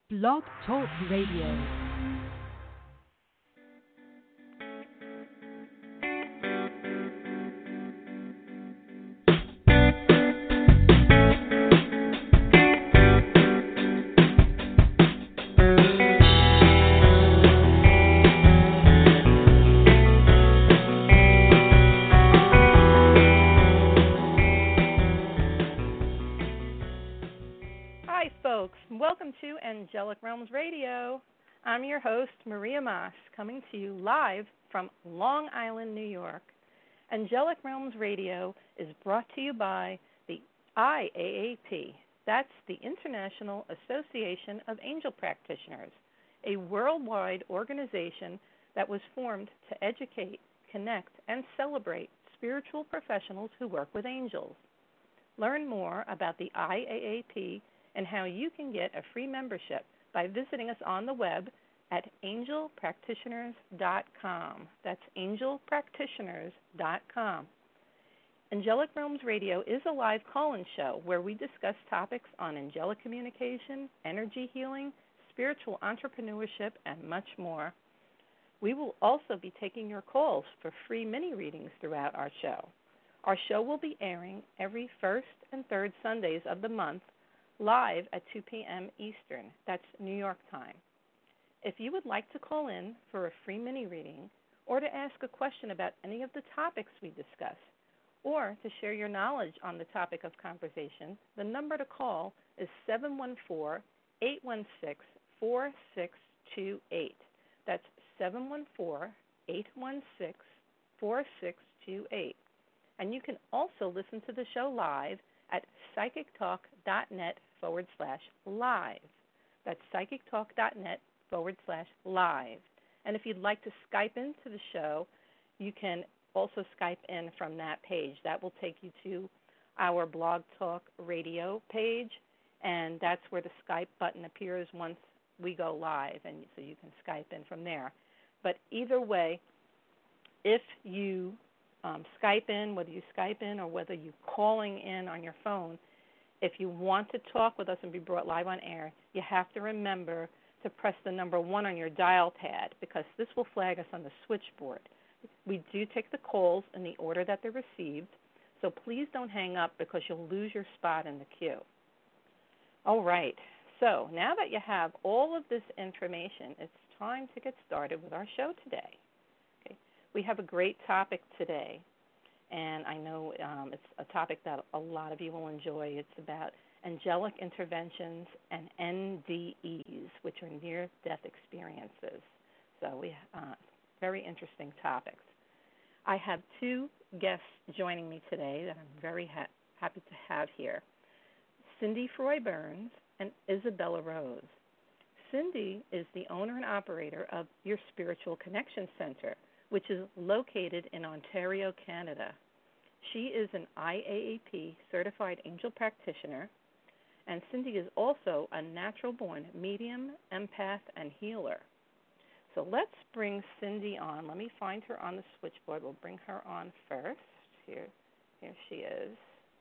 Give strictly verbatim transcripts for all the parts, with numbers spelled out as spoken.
Blog Talk Radio. Welcome to Angelic Realms Radio. I'm your host, Maria Moss, coming to you live from Long Island, New York. Angelic Realms Radio is brought to you by the I A A P. That's the International Association of Angel Practitioners, a worldwide organization that was formed to educate, connect, and celebrate spiritual professionals who work with angels. Learn more about the I A A P and how you can get a free membership by visiting us on the web at angel practitioners dot com. That's angel practitioners dot com. Angelic Realms Radio is a live call-in show where we discuss topics on angelic communication, energy healing, spiritual entrepreneurship, and much more. We will also be taking your calls for free mini readings throughout our show. Our show will be airing every first and third Sundays of the month, live at two p.m. Eastern. That's New York time. If you would like to call in for a free mini reading or to ask a question about any of the topics we discuss or to share your knowledge on the topic of conversation, the number to call is seven one four, eight one six, four six two eight. That's seven one four, eight one six, four six two eight. And you can also listen to the show live at psychictalk.net forward slash live. That's psychictalk.net forward slash live. And if you'd like to Skype into the show, you can also Skype in from that page. That will take you to our Blog Talk Radio page, and that's where the Skype button appears once we go live, and so you can Skype in from there. But either way, if you um, Skype in, whether you Skype in or whether you're calling in on your phone, if you want to talk with us and be brought live on air, you have to remember to press the number one on your dial pad because this will flag us on the switchboard. We do take the calls in the order that they're received, so please don't hang up because you'll lose your spot in the queue. All right, so now that you have all of this information, it's time to get started with our show today. Okay. We have a great topic today. And I know um, it's a topic that a lot of you will enjoy. It's about angelic interventions and N D Es, which are near-death experiences. So we uh, very interesting topics. I have two guests joining me today that I'm very ha- happy to have here, Cindy Froy Burns and Isabella Rose. Cindy is the owner and operator of Your Spiritual Connection Center, which is located in Ontario, Canada. She is an I A A P certified angel practitioner, and Cindy is also a natural-born medium, empath, and healer. So let's bring Cindy on. Let me find her on the switchboard. We'll bring her on first. Here, here she is.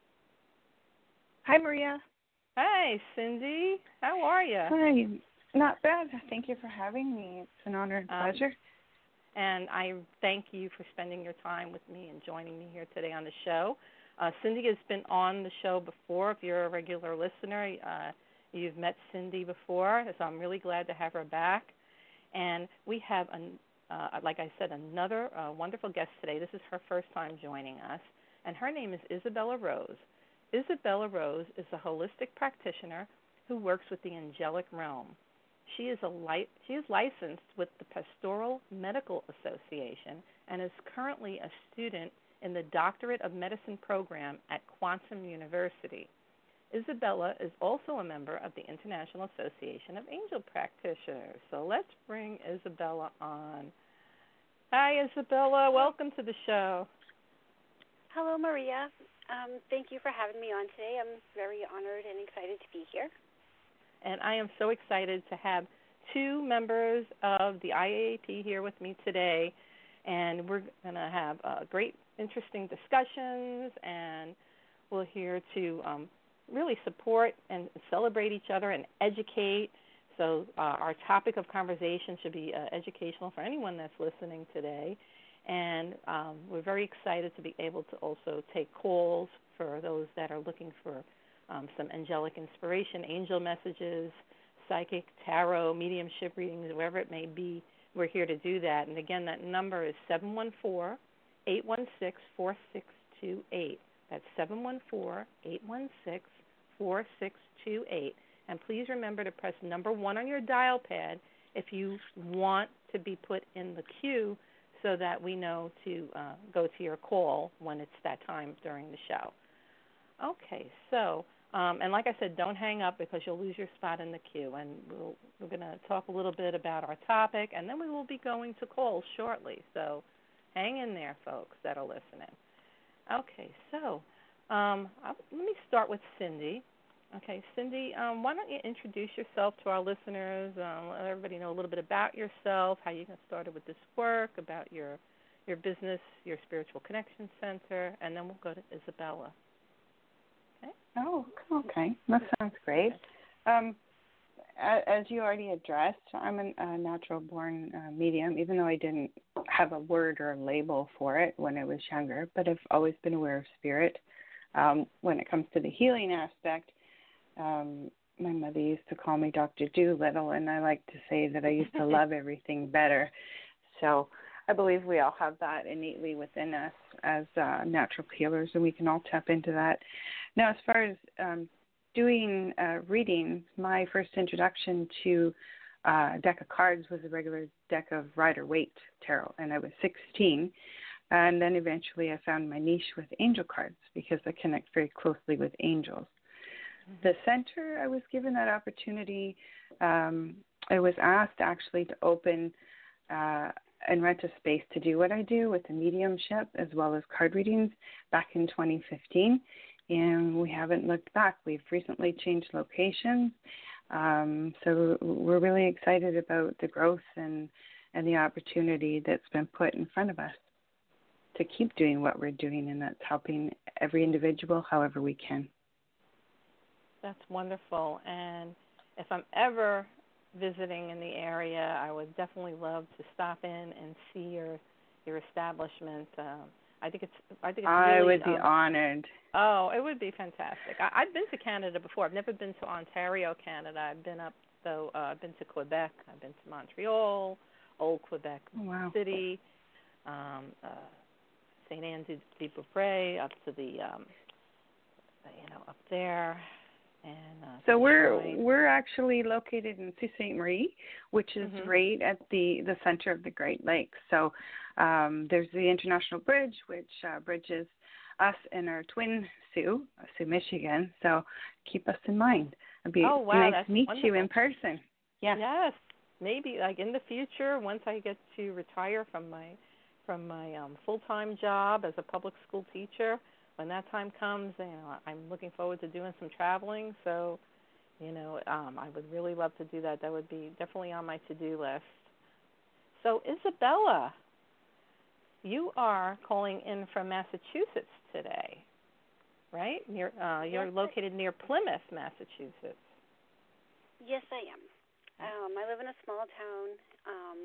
Hi, Maria. Hi, Cindy. How are you? Hi. Not bad. Thank you for having me. It's an honor and pleasure. Um, And I thank you for spending your time with me and joining me here today on the show. Uh, Cindy has been on the show before. If you're a regular listener, uh, you've met Cindy before, so I'm really glad to have her back. And we have, an, uh, like I said, another uh, wonderful guest today. This is her first time joining us, and her name is Isabella Rose. Isabella Rose is a holistic practitioner who works with the angelic realm. She is a li- she is licensed with the Pastoral Medical Association and is currently a student in the Doctorate of Medicine program at Quantum University. Isabella is also a member of the International Association of Angel Practitioners. So let's bring Isabella on. Hi, Isabella. Welcome to the show. Hello, Maria. Um, thank you for having me on today. I'm very honored and excited to be here. And I am so excited to have two members of the I A A P here with me today. And we're going to have uh, great, interesting discussions, and we're here to um, really support and celebrate each other and educate. So uh, our topic of conversation should be uh, educational for anyone that's listening today. And um, we're very excited to be able to also take calls for those that are looking for um, some angelic inspiration, angel messages, psychic, tarot, mediumship readings, whatever it may be. We're here to do that. And again, that number is seven one four, eight one six, four six two eight. That's seven one four, eight one six, four six two eight. And please remember to press number one on your dial pad if you want to be put in the queue so that we know to uh, go to your call when it's that time during the show. Okay, so, um, and like I said, don't hang up because you'll lose your spot in the queue. And we'll, we're going to talk a little bit about our topic, and then we will be going to calls shortly. So hang in there, folks that are listening. Okay, so um, I'll, let me start with Cindy. Okay, Cindy, um, why don't you introduce yourself to our listeners, um, let everybody know a little bit about yourself, how you got started with this work, about your your business, your Spiritual Connection Center, and then we'll go to Isabella. Okay? Oh, okay. That sounds great. Um, as you already addressed, I'm a, a natural-born uh, medium, even though I didn't have a word or a label for it when I was younger, but I've always been aware of spirit. Um, when it comes to the healing aspect, Um, my mother used to call me Doctor Doolittle, and I like to say that I used to love everything better. So I believe we all have that innately within us as uh, natural healers, and we can all tap into that. Now, as far as um, doing uh, readings, my first introduction to uh, a deck of cards was a regular deck of Rider-Waite tarot, and I was sixteen. And then eventually I found my niche with angel cards because I connect very closely with angels. The center, I was given that opportunity. Um, I was asked actually to open uh, and rent a space to do what I do with the mediumship as well as card readings back in twenty fifteen, and we haven't looked back. We've recently changed locations, um, so we're really excited about the growth and, and the opportunity that's been put in front of us to keep doing what we're doing, and that's helping every individual however we can. That's wonderful. And if I'm ever visiting in the area, I would definitely love to stop in and see your your establishment. Um, I think it's I think it's I really, would be um, honored. Oh, it would be fantastic. I, I've been to Canada before. I've never been to Ontario, Canada. I've been up though. Uh, I've been to Quebec. I've been to Montreal, Old Quebec Oh, wow. City, um, uh, Saint Anne de de Beaupré, up to the um, you know up there. And, uh, so we're Detroit. we're actually located in Sault Ste. Marie, which is mm-hmm. right at the, the center of the Great Lakes. So um, there's the International Bridge, which uh, bridges us and our twin Soo, Soo, Michigan. So keep us in mind. It'd be oh, wow, nice that's to meet wonderful. you in person. Yeah. Yes, maybe like in the future, once I get to retire from my from my um, full-time job as a public school teacher. When that time comes, you know, I'm looking forward to doing some traveling. So, you know, um, I would really love to do that. That would be definitely on my to-do list. So, Isabella, you are calling in from Massachusetts today, right? Near, uh, you're yes, located near Plymouth, Massachusetts. Yes, I am. Um, I live in a small town um,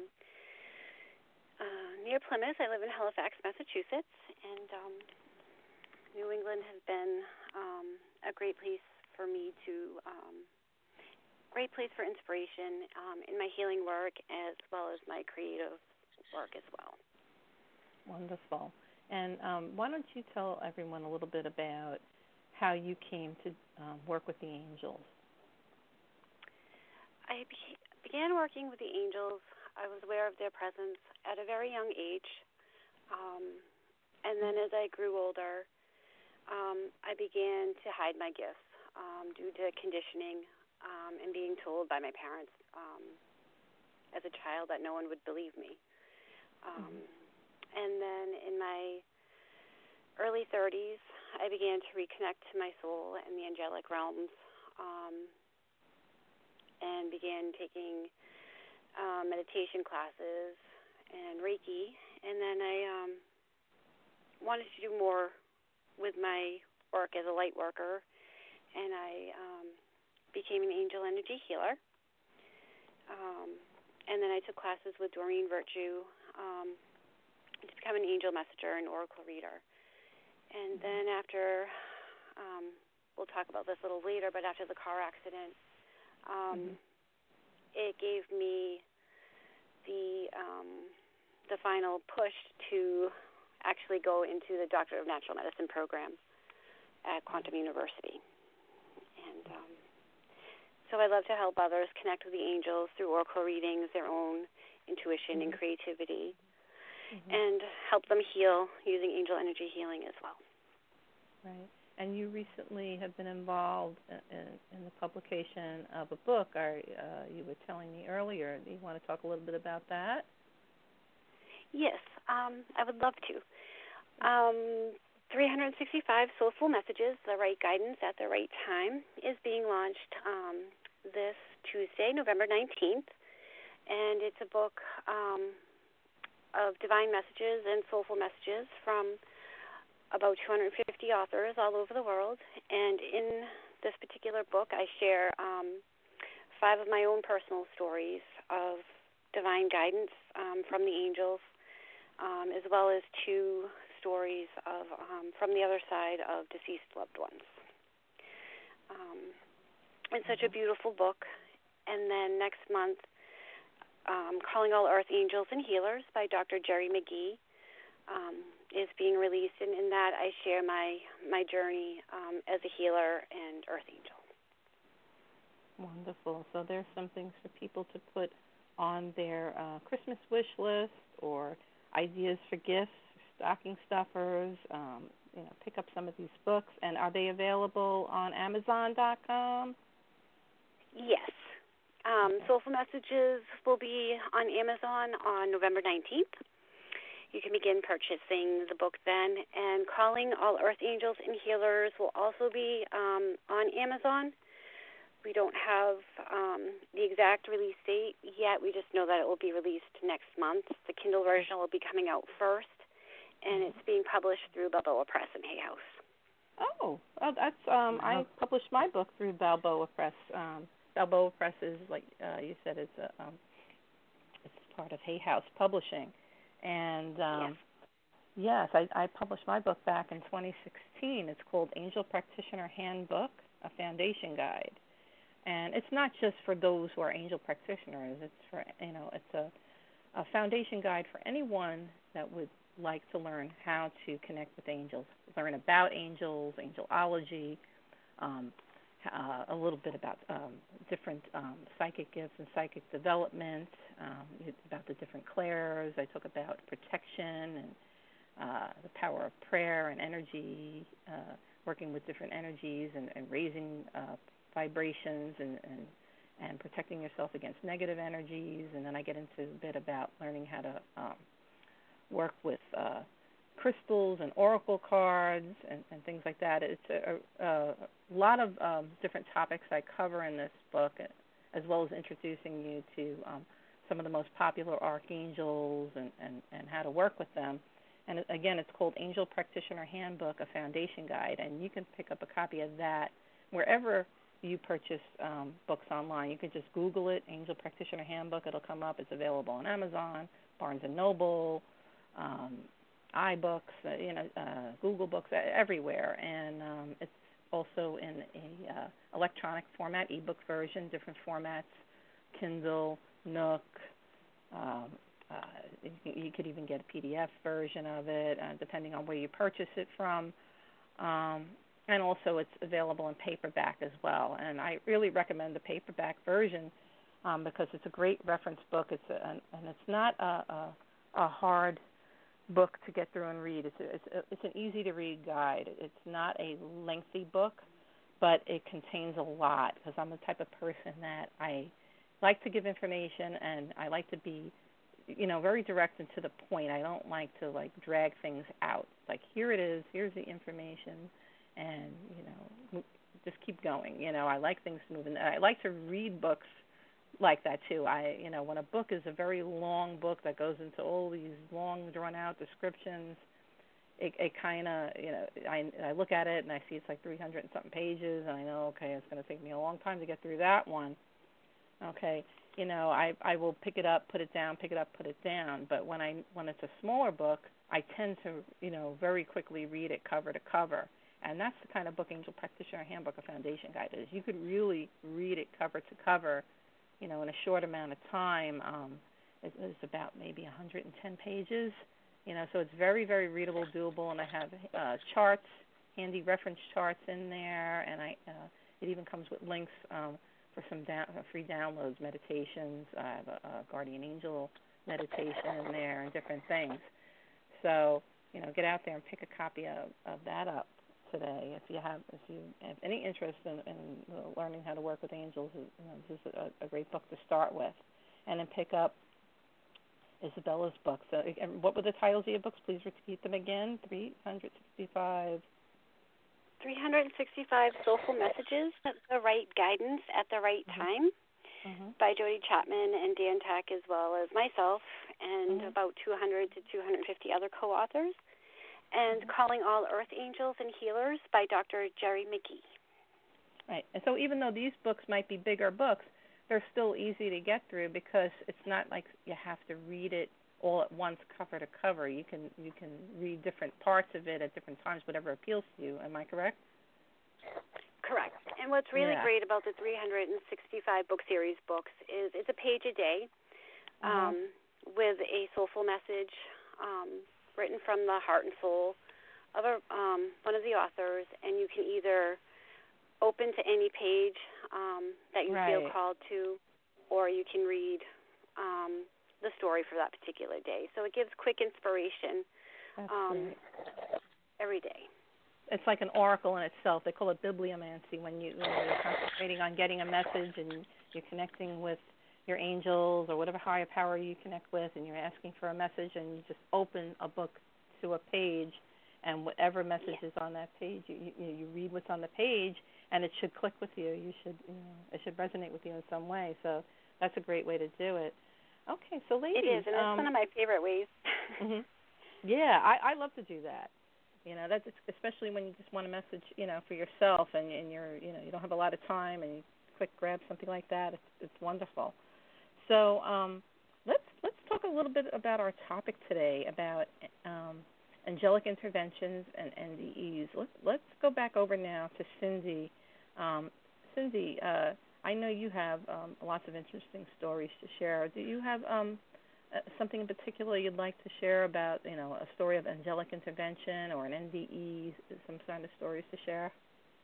uh, near Plymouth. I live in Halifax, Massachusetts, and um, New England has been um, a great place for me to, um, great place for inspiration um, in my healing work as well as my creative work as well. Wonderful. And um, why don't you tell everyone a little bit about how you came to um, work with the angels? I be- began working with the angels. I was aware of their presence at a very young age. Um, and then as I grew older, Um, I began to hide my gifts um, due to conditioning um, and being told by my parents um, as a child that no one would believe me. Um, mm-hmm. And then in my early thirties, I began to reconnect to my soul and the angelic realms um, and began taking uh, meditation classes and Reiki. And then I um, wanted to do more with my work as a light worker, and I um, became an angel energy healer. Um, and then I took classes with Doreen Virtue um, to become an angel messenger and oracle reader. And mm-hmm. then after, um, we'll talk about this a little later, but after the car accident, um, mm-hmm. it gave me the um, the final push to actually go into the Doctor of Natural Medicine program at Quantum University. And um, so I love to help others connect with the angels through oracle readings, their own intuition mm-hmm. and creativity, mm-hmm. and help them heal using angel energy healing as well. Right. And you recently have been involved in, in the publication of a book. Are, uh, you were telling me earlier. Do you want to talk a little bit about that? Yes, um, I would love to. Um, three hundred sixty-five Soulful Messages, The Right Guidance at the Right Time, is being launched um, this Tuesday, November nineteenth. And it's a book um, of divine messages and soulful messages from about two hundred fifty authors all over the world. And in this particular book, I share um, five of my own personal stories of divine guidance um, from the angels, um, as well as two stories of um, from the other side of deceased loved ones. Um, it's such a beautiful book. And then next month, um, Calling All Earth Angels and Healers by Doctor Jerry McGee um, is being released, and in that I share my, my journey um, as a healer and earth angel. Wonderful. So there's some things for people to put on their uh, Christmas wish list, or ideas for gifts, stocking stuffers. Um, you know, pick up some of these books. And are they available on Amazon dot com? Yes. Um, okay. Soulful Messages will be on Amazon on November nineteenth. You can begin purchasing the book then. And Calling All Earth Angels and Healers will also be um, on Amazon. We don't have um, the exact release date yet. We just know that it will be released next month. The Kindle version will be coming out first, and it's being published through Balboa Press and Hay House. Oh, well, that's um, wow. I published my book through Balboa Press. Um, Balboa Press is, like uh, you said, it's a um, it's part of Hay House Publishing, and um, yes, yes I, I published my book back in twenty sixteen. It's called Angel Practitioner Handbook: A Foundation Guide. And it's not just for those who are angel practitioners. It's for, you know, it's a, a foundation guide for anyone that would like to learn how to connect with angels, learn about angels, angelology, um, uh, a little bit about um, different um, psychic gifts and psychic development, um, about the different clairs. I talk about protection and uh, the power of prayer and energy, uh, working with different energies and, and raising uh vibrations and, and and protecting yourself against negative energies. And then I get into a bit about learning how to um, work with uh, crystals and oracle cards and, and things like that. It's a, a, a lot of um, different topics I cover in this book, as well as introducing you to um, some of the most popular archangels and, and, and how to work with them. And again, it's called Angel Practitioner Handbook, a Foundation Guide, and you can pick up a copy of that wherever you purchase um, books online. You can just Google it, Angel Practitioner Handbook. It'll come up. It's available on Amazon, Barnes and Noble, um, iBooks, uh, you know, uh, Google Books, everywhere. And um, it's also in a uh, electronic format, ebook version, different formats, Kindle, Nook. Um, uh, you, you could even get a P D F version of it, uh, depending on where you purchase it from. Um, And also it's available in paperback as well. And I really recommend the paperback version um, because it's a great reference book. It's a, and, and it's not a, a, a hard book to get through and read. It's a, it's, a, it's an easy-to-read guide. It's not a lengthy book, but it contains a lot because I'm the type of person that I like to give information and I like to be, you know, very direct and to the point. I don't like to, like, drag things out. Like, here it is. Here's the information. And, you know, just keep going. You know, I like things to move. And I like to read books like that, too. I, you know, when a book is a very long book that goes into all these long, drawn-out descriptions, it, it kind of, you know, I, I look at it and I see it's like three hundred and something pages, and I know, okay, it's going to take me a long time to get through that one. Okay. you know, I I will pick it up, put it down, pick it up, put it down. But when I when it's a smaller book, I tend to, you know, very quickly read it cover to cover. And that's the kind of book Angel Practitioner Handbook, a Foundation Guide is. You could really read it cover to cover, you know, in a short amount of time. Um, it, it's about maybe one hundred ten pages, you know, so it's very, very readable, doable, and I have uh, charts, handy reference charts in there, and I uh, it even comes with links um, for some down, uh, free downloads, meditations. I have a, a Guardian Angel meditation in there and different things. So, you know, get out there and pick a copy of, of that up today if you have if you have any interest in, in learning how to work with angels. You know, this is a, a great book to start with, and then pick up Isabella's books. So, and what were the titles of your books? Please repeat them again. three hundred sixty-five three hundred sixty-five Soulful Messages, the right guidance at the right mm-hmm. time, mm-hmm. by Jody Chapman and Dan Tack, as well as myself, and mm-hmm. about two hundred to two hundred fifty other co-authors. And mm-hmm. Calling All Earth Angels and Healers by Doctor Jerry McGee. Right. And so even though these books might be bigger books, they're still easy to get through because it's not like you have to read it all at once, cover to cover. You can you can read different parts of it at different times, whatever appeals to you. Am I correct? Correct. And what's really yeah. great about the three hundred sixty-five book series books is it's a page a day um, mm-hmm. with a soulful message um, written from the heart and soul of a, um, one of the authors, and you can either open to any page um, that you right. feel called to, or you can read um, the story for that particular day. So it gives quick inspiration um, every day. It's like an oracle in itself. They call it bibliomancy when, you, when you're concentrating on getting a message and you're connecting with your angels or whatever higher power you connect with, and you're asking for a message, and you just open a book to a page, and whatever message yes. is on that page, you, you you read what's on the page, and it should click with you. You should, you know, it should resonate with you in some way. So that's a great way to do it. Okay, so ladies, it is, and it's um, one of my favorite ways. mm-hmm. Yeah, I, I love to do that. You know, that's especially when you just want a message, you know, for yourself, and, and you're, you know, you don't have a lot of time, and you quick grab something like that. It's, it's wonderful. So um, let's let's talk a little bit about our topic today, about um, angelic interventions and N D Es. Let's let's go back over now to Cindy. Um, Cindy, uh, I know you have um, lots of interesting stories to share. Do you have um, uh, something in particular you'd like to share about, you know, a story of angelic intervention or an N D E, some kind of stories to share?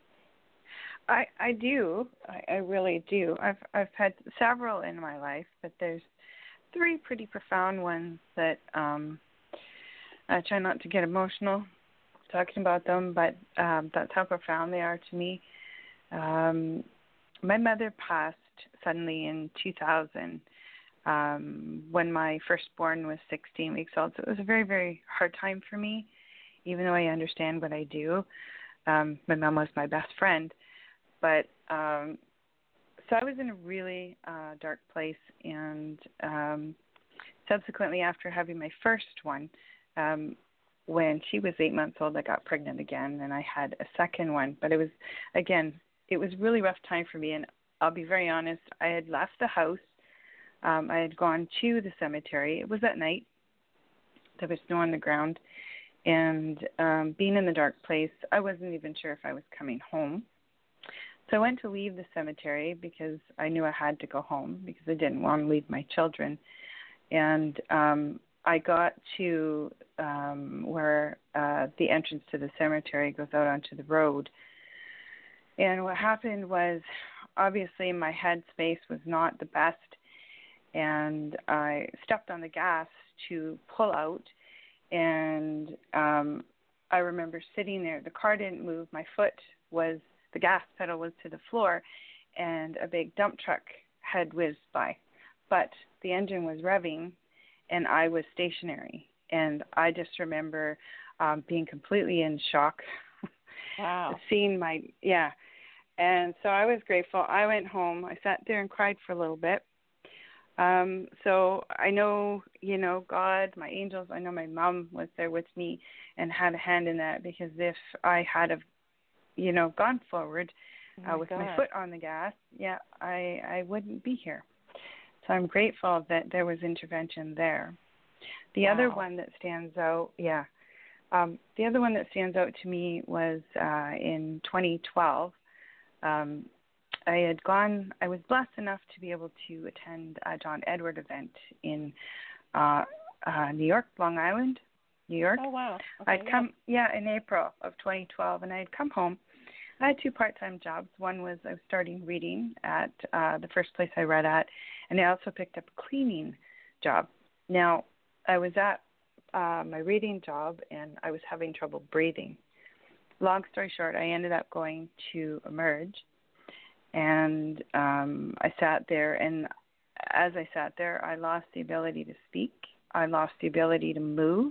I, I do. I, I really do. I've I've had several in my life, but there's three pretty profound ones that um, I try not to get emotional talking about them, but um, that's how profound they are to me. Um, my mother passed suddenly in two thousand um, when my firstborn was sixteen weeks old, so it was a very, very hard time for me, even though I understand what I do. Um, my mom was my best friend. But um, so I was in a really uh, dark place, and um, subsequently after having my first one, um, when she was eight months old, I got pregnant again, and I had a second one. But it was, again, it was a really rough time for me, and I'll be very honest, I had left the house. Um, I had gone to the cemetery. It was at night. There was snow on the ground, and um, being in the dark place, I wasn't even sure if I was coming home. So I went to leave the cemetery because I knew I had to go home because I didn't want to leave my children. And um, I got to um, where uh, the entrance to the cemetery goes out onto the road. And what happened was, obviously, my headspace was not the best. And I stepped on the gas to pull out. And um, I remember sitting there. The car didn't move. My foot was... The gas pedal was to the floor, and a big dump truck had whizzed by. But the engine was revving, and I was stationary. And I just remember um, being completely in shock. Wow. Seeing my, yeah. And so I was grateful. I went home. I sat there and cried for a little bit. Um, so I know, you know, God, my angels, I know my mom was there with me and had a hand in that, because if I had a you know, gone forward uh, oh with God. my foot on the gas, yeah, I I wouldn't be here. So I'm grateful that there was intervention there. The wow. other one that stands out, yeah, um, the other one that stands out to me was uh, in twenty twelve. Um, I had gone, I was blessed enough to be able to attend a John Edward event in uh, uh, New York, Long Island, New York. Oh, wow. Okay, I'd come, yeah. yeah, in April of twenty twelve, and I had come home. I had two part-time jobs. One was I was starting reading at uh, the first place I read at, and I also picked up a cleaning job. Now, I was at uh, my reading job, and I was having trouble breathing. Long story short, I ended up going to Emerge, and um, I sat there, and as I sat there, I lost the ability to speak. I lost the ability to move.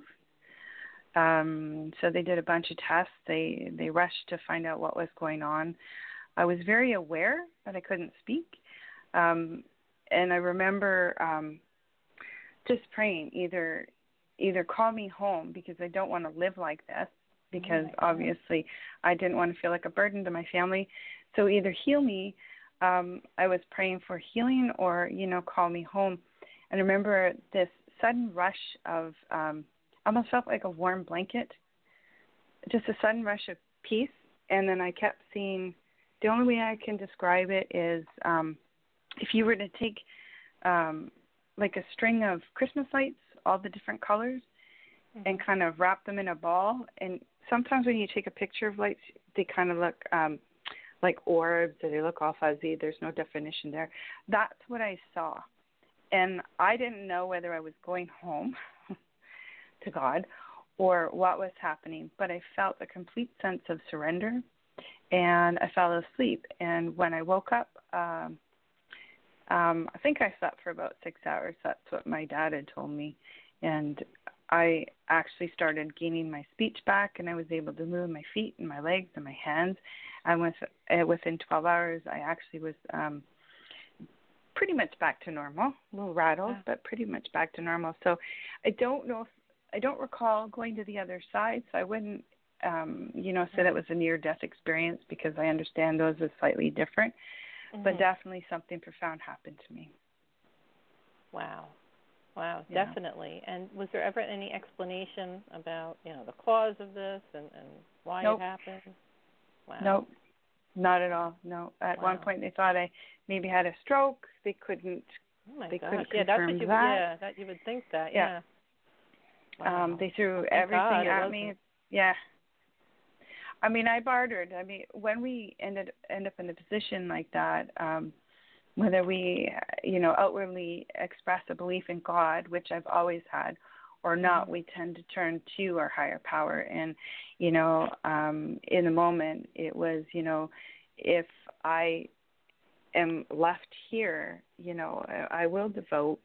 Um, so they did a bunch of tests. They they rushed to find out what was going on. I was very aware that I couldn't speak, um, and I remember um, just praying, either either call me home because I don't want to live like this, because oh obviously I didn't want to feel like a burden to my family. So either heal me. Um, I was praying for healing, or you know, call me home. And I remember this sudden rush of um, almost felt like a warm blanket, just a sudden rush of peace. And then I kept seeing, the only way I can describe it is um, if you were to take um, like a string of Christmas lights, all the different colors, mm-hmm. and kind of wrap them in a ball. And sometimes when you take a picture of lights, they kind of look um, like orbs, or they look all fuzzy. There's no definition there. That's what I saw. And I didn't know whether I was going home to God or what was happening, but I felt a complete sense of surrender, and I fell asleep. And when I woke up, um, um, I think I slept for about six hours. That's what my dad had told me. And I actually started gaining my speech back, and I was able to move my feet and my legs and my hands. And with, uh, within twelve hours, I actually was um, pretty much back to normal, a little rattled, yeah. but pretty much back to normal. So I don't know if, I don't recall going to the other side, so I wouldn't, um, you know, say that was a near-death experience, because I understand those are slightly different, mm-hmm. but definitely something profound happened to me. Wow. Wow, yeah. definitely. And was there ever any explanation about, you know, the cause of this and, and why nope. it happened? Wow. Nope, not at all, no. At wow. one point they thought I maybe had a stroke. They couldn't, oh my they gosh. couldn't yeah, that's confirm what you that. Would, yeah, that you would think that, yeah. yeah. Wow. Um, they threw Thank everything God at me. Yeah. I mean, I bartered. I mean, when we ended end up in a position like that, um, whether we, you know, outwardly express a belief in God, which I've always had, or not, mm-hmm. we tend to turn to our higher power. And, you know, um, in the moment, it was, you know, if I am left here, you know, I, I will devote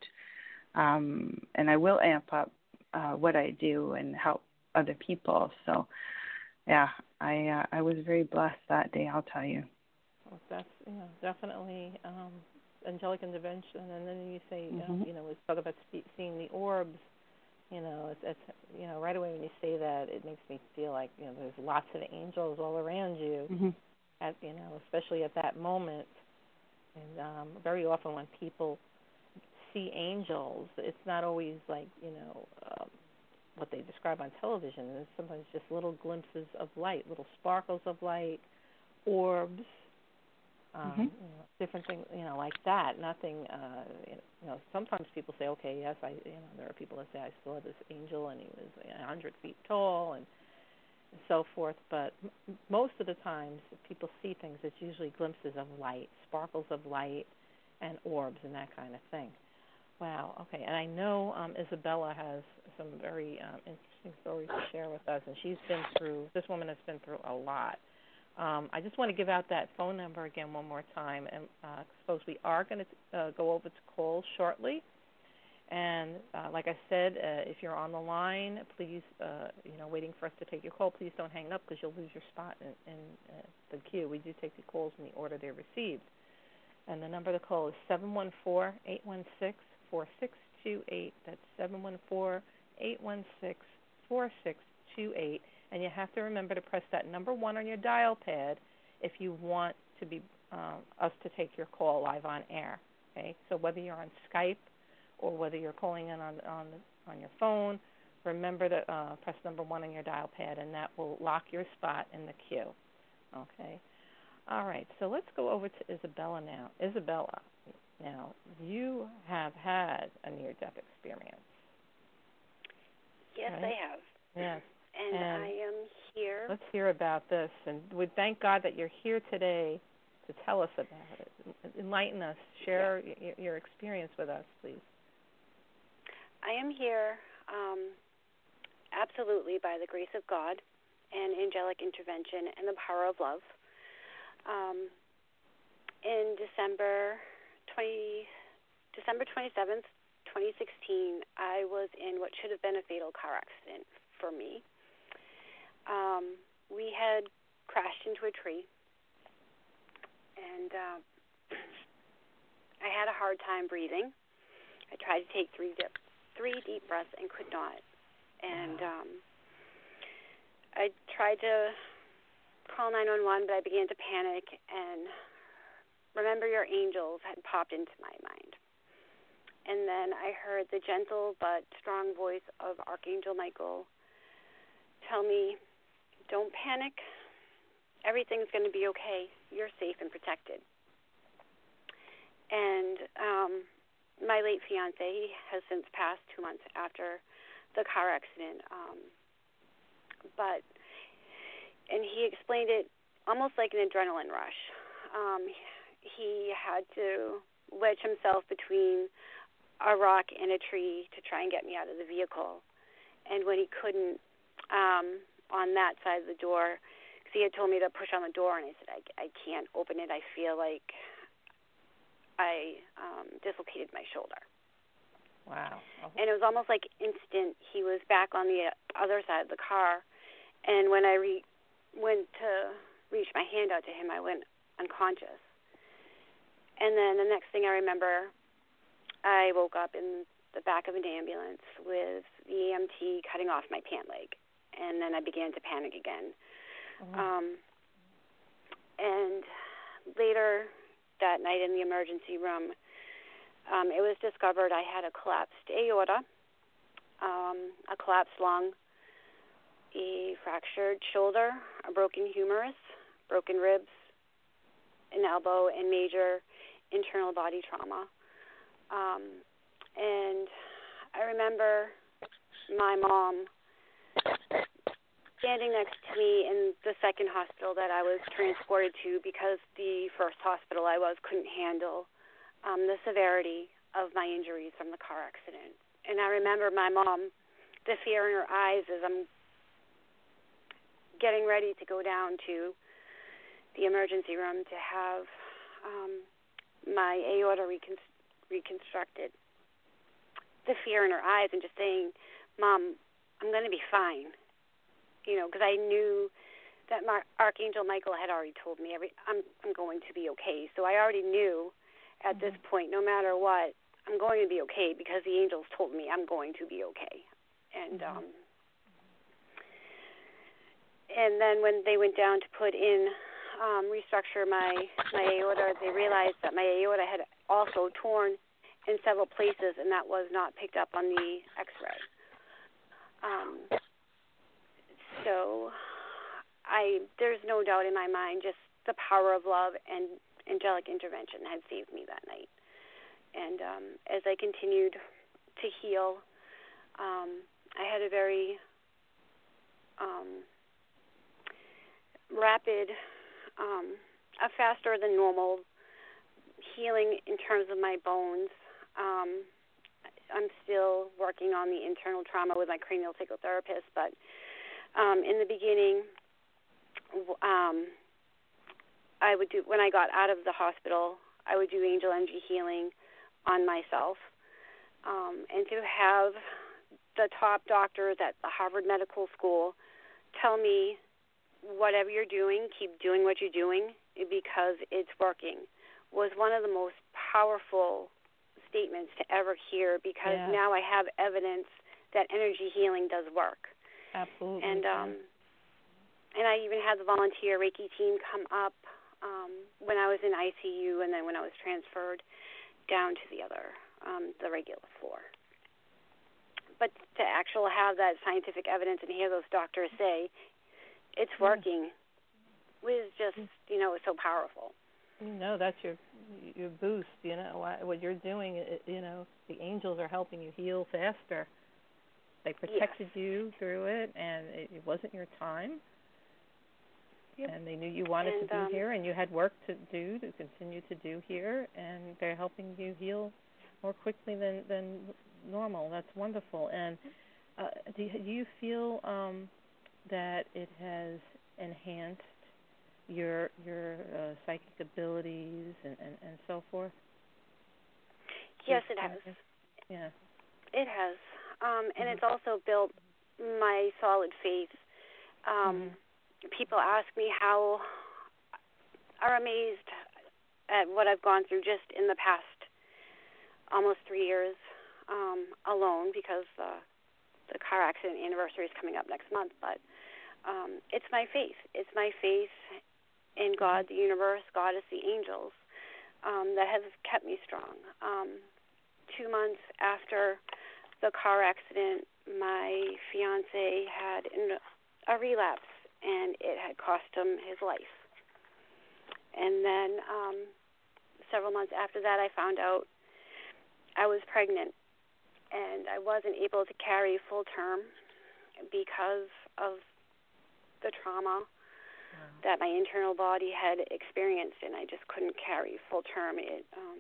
um, and I will amp up Uh, what I do and help other people. So, yeah, I uh, I was very blessed that day, I'll tell you. Well, that's, you know, definitely um, angelic intervention. And then you say, mm-hmm. um, you know, we talk about seeing the orbs. You know, it's, it's, you know, right away when you say that, it makes me feel like, you know, there's lots of angels all around you, mm-hmm. at, you know, especially at that moment. And um, very often when people see angels, it's not always like, you know, um, what they describe on television. It's sometimes just little glimpses of light, little sparkles of light, orbs, um, mm-hmm. you know, different things, you know, like that. Nothing, uh, you know, sometimes people say, okay, yes, I, you know, there are people that say I saw this angel and he was a hundred feet tall and, and so forth. But m- most of the times people see things, it's usually glimpses of light, sparkles of light, and orbs and that kind of thing. Wow, okay. And I know um, Isabella has some very um, interesting stories to share with us, and she's been through, this woman has been through a lot. Um, I just want to give out that phone number again one more time, and uh, suppose we are going to uh, go over to calls shortly. And uh, like I said, uh, if you're on the line, please, uh, you know, waiting for us to take your call, please don't hang up because you'll lose your spot in, in uh, the queue. We do take the calls in the order they're received. And the number to call is seven one four, eight one six, four six two eight. That's seven one four, eight one six, four six two eight. And you have to remember to press that number one on your dial pad if you want to be um, us to take your call live on air. Okay, so whether you're on Skype or whether you're calling in on on on your phone, remember to uh, press number one on your dial pad, and that will lock your spot in the queue. Okay. All right. So let's go over to Isabella now. Isabella, now you have had a near-death experience. Yes, right? I have. Yes. And, and I am here. Let's hear about this, and we thank God that you're here today to tell us about it. Enlighten us. Share yeah. y- your experience with us, please. I am here um, absolutely by the grace of God and angelic intervention and the power of love. Um, in December twenty, December twenty-seventh, twenty sixteen, I was in what should have been a fatal car accident for me. Um, we had crashed into a tree, and uh, I had a hard time breathing. I tried to take three dip, three deep breaths and could not. And um, I tried to call nine one one, but I began to panic, and Remember Your Angels had popped into my mind. And then I heard the gentle but strong voice of Archangel Michael tell me, don't panic. Everything's going to be okay. You're safe and protected. And um, my late fiancé, he has since passed two months after the car accident. Um, but, and he explained it almost like an adrenaline rush. Um, he had to wedge himself between a rock and a tree to try and get me out of the vehicle. And when he couldn't, um, on that side of the door, because he had told me to push on the door, and I said, I, I can't open it. I feel like I um, dislocated my shoulder. Wow. Oh. And it was almost like instant. He was back on the other side of the car, and when I re- went to reach my hand out to him, I went unconscious. And then the next thing I remember, I woke up in the back of an ambulance with the E M T cutting off my pant leg, and then I began to panic again. Mm-hmm. Um, and later that night in the emergency room, um, it was discovered I had a collapsed aorta, um, a collapsed lung, a fractured shoulder, a broken humerus, broken ribs, an elbow, and major internal body trauma. Um, and I remember my mom standing next to me in the second hospital that I was transported to because the first hospital I was couldn't handle um, the severity of my injuries from the car accident. And I remember my mom, the fear in her eyes as I'm getting ready to go down to the emergency room to have um, my aorta recon- reconstructed. The fear in her eyes and just saying, Mom, I'm going to be fine. You know, because I knew that Mar- Archangel Michael had already told me every I'm I'm going to be okay. So I already knew at mm-hmm. this point, no matter what, I'm going to be okay because the angels told me I'm going to be okay. And mm-hmm. um, and then when they went down to put in um, restructure my my aorta, they realized that my aorta had also torn in several places, and that was not picked up on the X-ray. Um, so I there's no doubt in my mind just the power of love and angelic intervention had saved me that night. And um, as I continued to heal, um, I had a very um, rapid, um, a faster than normal healing in terms of my bones. Um, I'm still working on the internal trauma with my cranial psychotherapist, but um, in the beginning, um, I would do when I got out of the hospital, I would do angel energy healing on myself, um, and to have the top doctors at the Harvard Medical School tell me, whatever you're doing, keep doing what you're doing because it's working, was one of the most powerful statements to ever hear because yeah. now I have evidence that energy healing does work. Absolutely. And um, and I even had the volunteer Reiki team come up um, when I was in I C U and then when I was transferred down to the other, um, the regular floor. But to actually have that scientific evidence and hear those doctors say it's working was just, you know, so powerful. You know, that's your your boost, you know, what you're doing, you know, the angels are helping you heal faster. They protected yes. you through it, and it, it wasn't your time. Yep. And they knew you wanted and, to be um, here, and you had work to do, to continue to do here, and they're helping you heal more quickly than, than normal. That's wonderful. And uh, do, do you feel um, that it has enhanced your your uh, psychic abilities and, and, and so forth? Yes, it has. Yeah. It has. Um, and mm-hmm. it's also built my solid faith. Um, mm-hmm. People ask me how, are amazed at what I've gone through just in the past almost three years um, alone, because uh, the car accident anniversary is coming up next month. But um, it's my faith. It's my faith in God, the universe, Goddess, the angels, um, that has kept me strong. Um, two months after the car accident, my fiancé had an, a relapse, and it had cost him his life. And then um, several months after that, I found out I was pregnant, and I wasn't able to carry full term because of the trauma that my internal body had experienced, and I just couldn't carry full term. It um,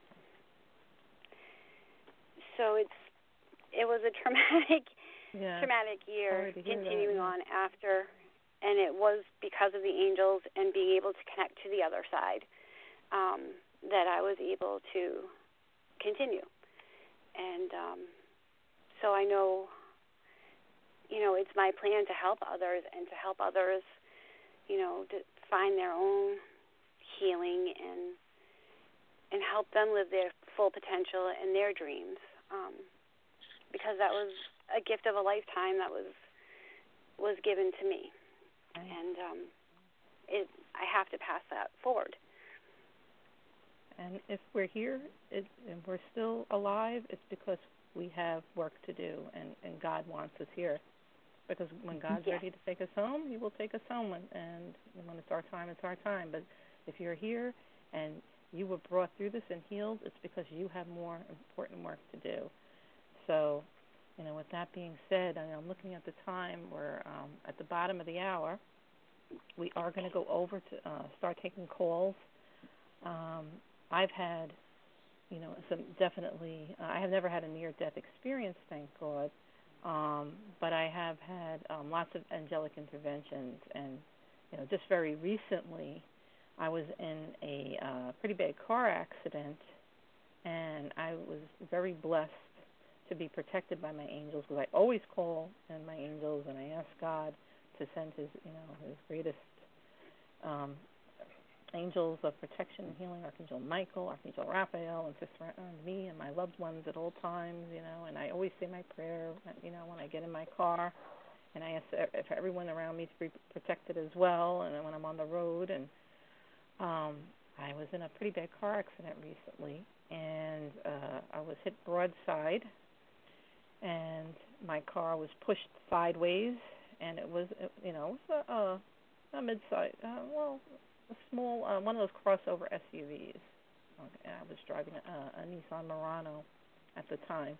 so it's it was a traumatic yeah. traumatic year continuing that, yeah. on after, and it was because of the angels and being able to connect to the other side um, that I was able to continue. And um, so I know, you know, it's my plan to help others and to help others, you know, to find their own healing and and help them live their full potential and their dreams, um, because that was a gift of a lifetime that was was given to me, right. and um, it I have to pass that forward. And if we're here it, and we're still alive, it's because we have work to do, and, and God wants us here. Because when God's yes. ready to take us home, He will take us home. And, and when it's our time, it's our time. But if you're here and you were brought through this and healed, it's because you have more important work to do. So, you know, with that being said, I mean, I'm looking at the time. We're um, at the bottom of the hour. We are going to go over to uh, start taking calls. Um, I've had, you know, some definitely, uh, I have never had a near-death experience, thank God. Um, but I have had um, lots of angelic interventions, and you know, just very recently, I was in a uh, pretty bad car accident, and I was very blessed to be protected by my angels, because I always call in my angels, and I ask God to send His, you know, His greatest um, angels of protection and healing, Archangel Michael, Archangel Raphael, and to surround me and my loved ones at all times, you know, and I always say my prayer, you know, when I get in my car, and I ask for everyone around me to be protected as well, and then when I'm on the road, and um, I was in a pretty bad car accident recently, and uh, I was hit broadside, and my car was pushed sideways, and it was, you know, it was a, a, a mid-size, uh, well, a small, uh, one of those crossover S U Vs. Okay, I was driving a, a Nissan Murano at the time,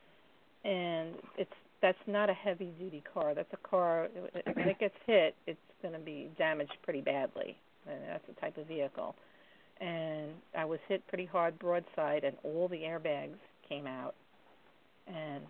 and it's that's not a heavy-duty car. That's a car. When it gets hit, it's going to be damaged pretty badly. And that's the type of vehicle. And I was hit pretty hard broadside, and all the airbags came out. And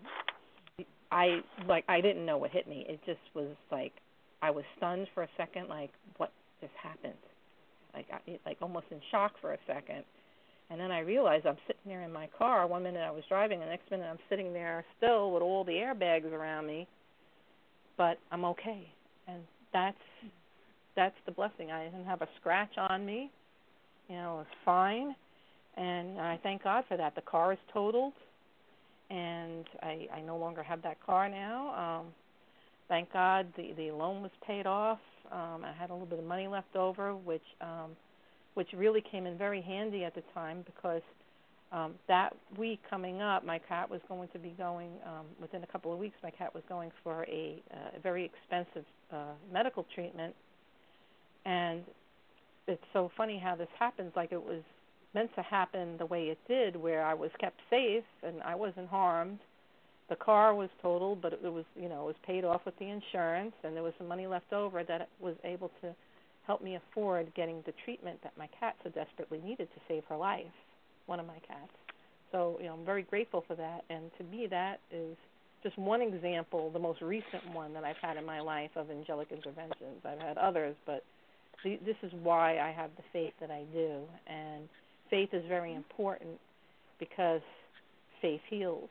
I like I didn't know what hit me. It just was like I was stunned for a second, like what just happened. Like, I, like almost in shock for a second. And then I realized I'm sitting there in my car. One minute I was driving, the next minute I'm sitting there still with all the airbags around me. But I'm okay. And that's that's the blessing. I didn't have a scratch on me. You know, it was fine. And I thank God for that. The car is totaled, and I, I no longer have that car now. Um, thank God the, the loan was paid off. Um, I had a little bit of money left over, which um, which really came in very handy at the time, because Um, that week coming up, my cat was going to be going, um, within a couple of weeks, my cat was going for a, uh, very expensive uh, medical treatment. And it's so funny how this happens, like it was meant to happen the way it did, where I was kept safe and I wasn't harmed. The car was totaled, but it was, you know, it was paid off with the insurance, and there was some money left over that was able to help me afford getting the treatment that my cat so desperately needed to save her life, one of my cats. So, you know, I'm very grateful for that, and to me that is just one example, the most recent one that I've had in my life of angelic interventions. I've had others, but the, this is why I have the faith that I do, and faith is very important because faith heals.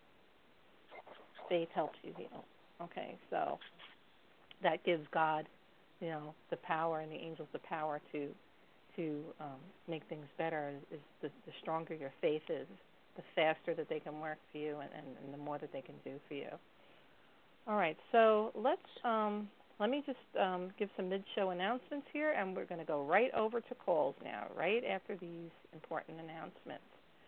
Faith helps you heal. Okay, so that gives God, you know, the power and the angels the power to to um, make things better. Is the, the stronger your faith is, the faster that they can work for you, and, and, and the more that they can do for you. All right, so let's um, let me just um, give some mid-show announcements here, and we're going to go right over to calls now, right after these important announcements.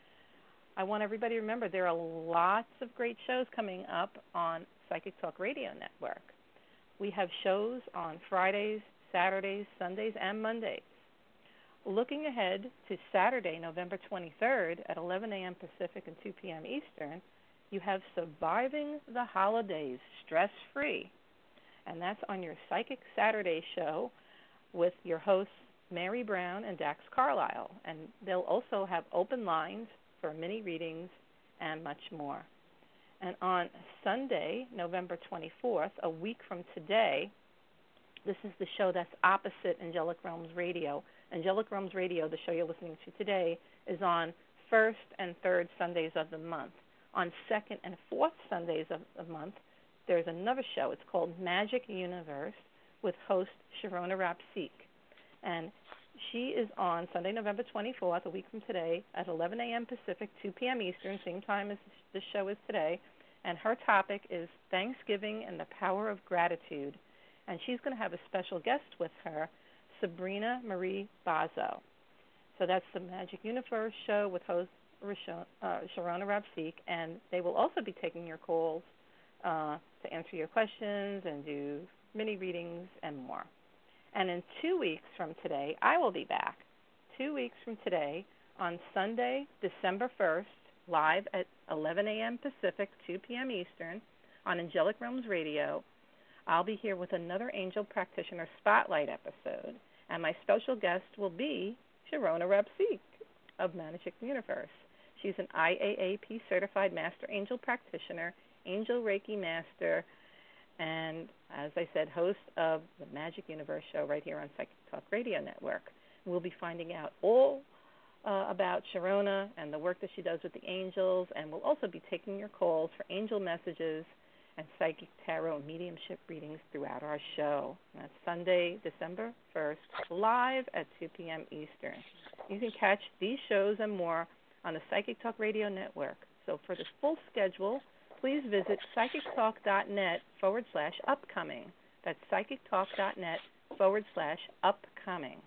I want everybody to remember there are lots of great shows coming up on Psychic Talk Radio Network. We have shows on Fridays, Saturdays, Sundays, and Mondays. Looking ahead to Saturday, November twenty-third at eleven a.m. Pacific and two p.m. Eastern, you have Surviving the Holidays Stress-Free. And that's on your Psychic Saturday show with your hosts, Mary Brown and Dax Carlisle. And they'll also have open lines for mini readings and much more. And on Sunday, November twenty-fourth, a week from today, this is the show that's opposite Angelic Realms Radio. Angelic Realms Radio, the show you're listening to today, is on first and third Sundays of the month. On second and fourth Sundays of the month, there's another show. It's called Magic Universe with host Sharona Rapsik. And she is on Sunday, November twenty-fourth, a week from today, at eleven a.m. Pacific, two p.m. Eastern, same time as this show is today. And her topic is Thanksgiving and the Power of Gratitude. And she's going to have a special guest with her, Sabrina Marie Bazo. So that's the Magic Universe show with host uh, Sharona Rapsik, and they will also be taking your calls uh, to answer your questions and do mini readings and more. And in two weeks from today, I will be back. Two weeks from today on Sunday, December first, live at eleven a.m. Pacific, two p.m. Eastern on Angelic Realms Radio. I'll be here with another Angel Practitioner Spotlight episode, and my special guest will be Sharona Rapsik of Magic Universe. She's an I A A P Certified Master Angel Practitioner, Angel Reiki Master, and, as I said, host of the Magic Universe show right here on Psychic Talk Radio Network. We'll be finding out all uh, about Sharona and the work that she does with the angels, and we'll also be taking your calls for angel messages and psychic tarot mediumship readings throughout our show. And that's Sunday, December first, live at two p.m. Eastern. You can catch these shows and more on the Psychic Talk Radio Network. So for the full schedule, please visit psychictalk.net forward slash upcoming. That's psychictalk.net forward slash upcoming.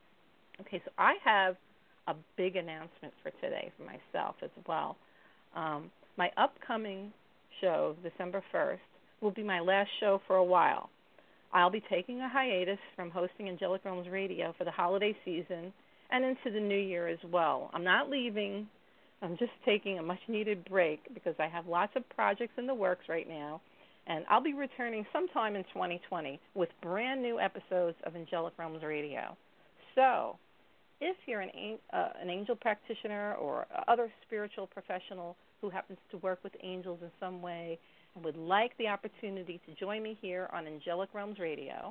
Okay, so I have a big announcement for today for myself as well. Um, my upcoming show, December first, will be my last show for a while. I'll be taking a hiatus from hosting Angelic Realms Radio for the holiday season and into the new year as well. I'm not leaving. I'm just taking a much-needed break because I have lots of projects in the works right now, and I'll be returning sometime in twenty twenty with brand new episodes of Angelic Realms Radio. So if you're an, uh, an angel practitioner or other spiritual professional who happens to work with angels in some way and would like the opportunity to join me here on Angelic Realms Radio,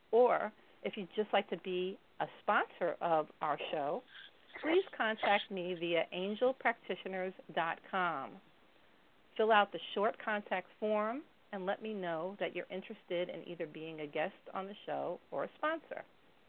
or if you'd just like to be a sponsor of our show, please contact me via angel practitioners dot com. Fill out the short contact form and let me know that you're interested in either being a guest on the show or a sponsor.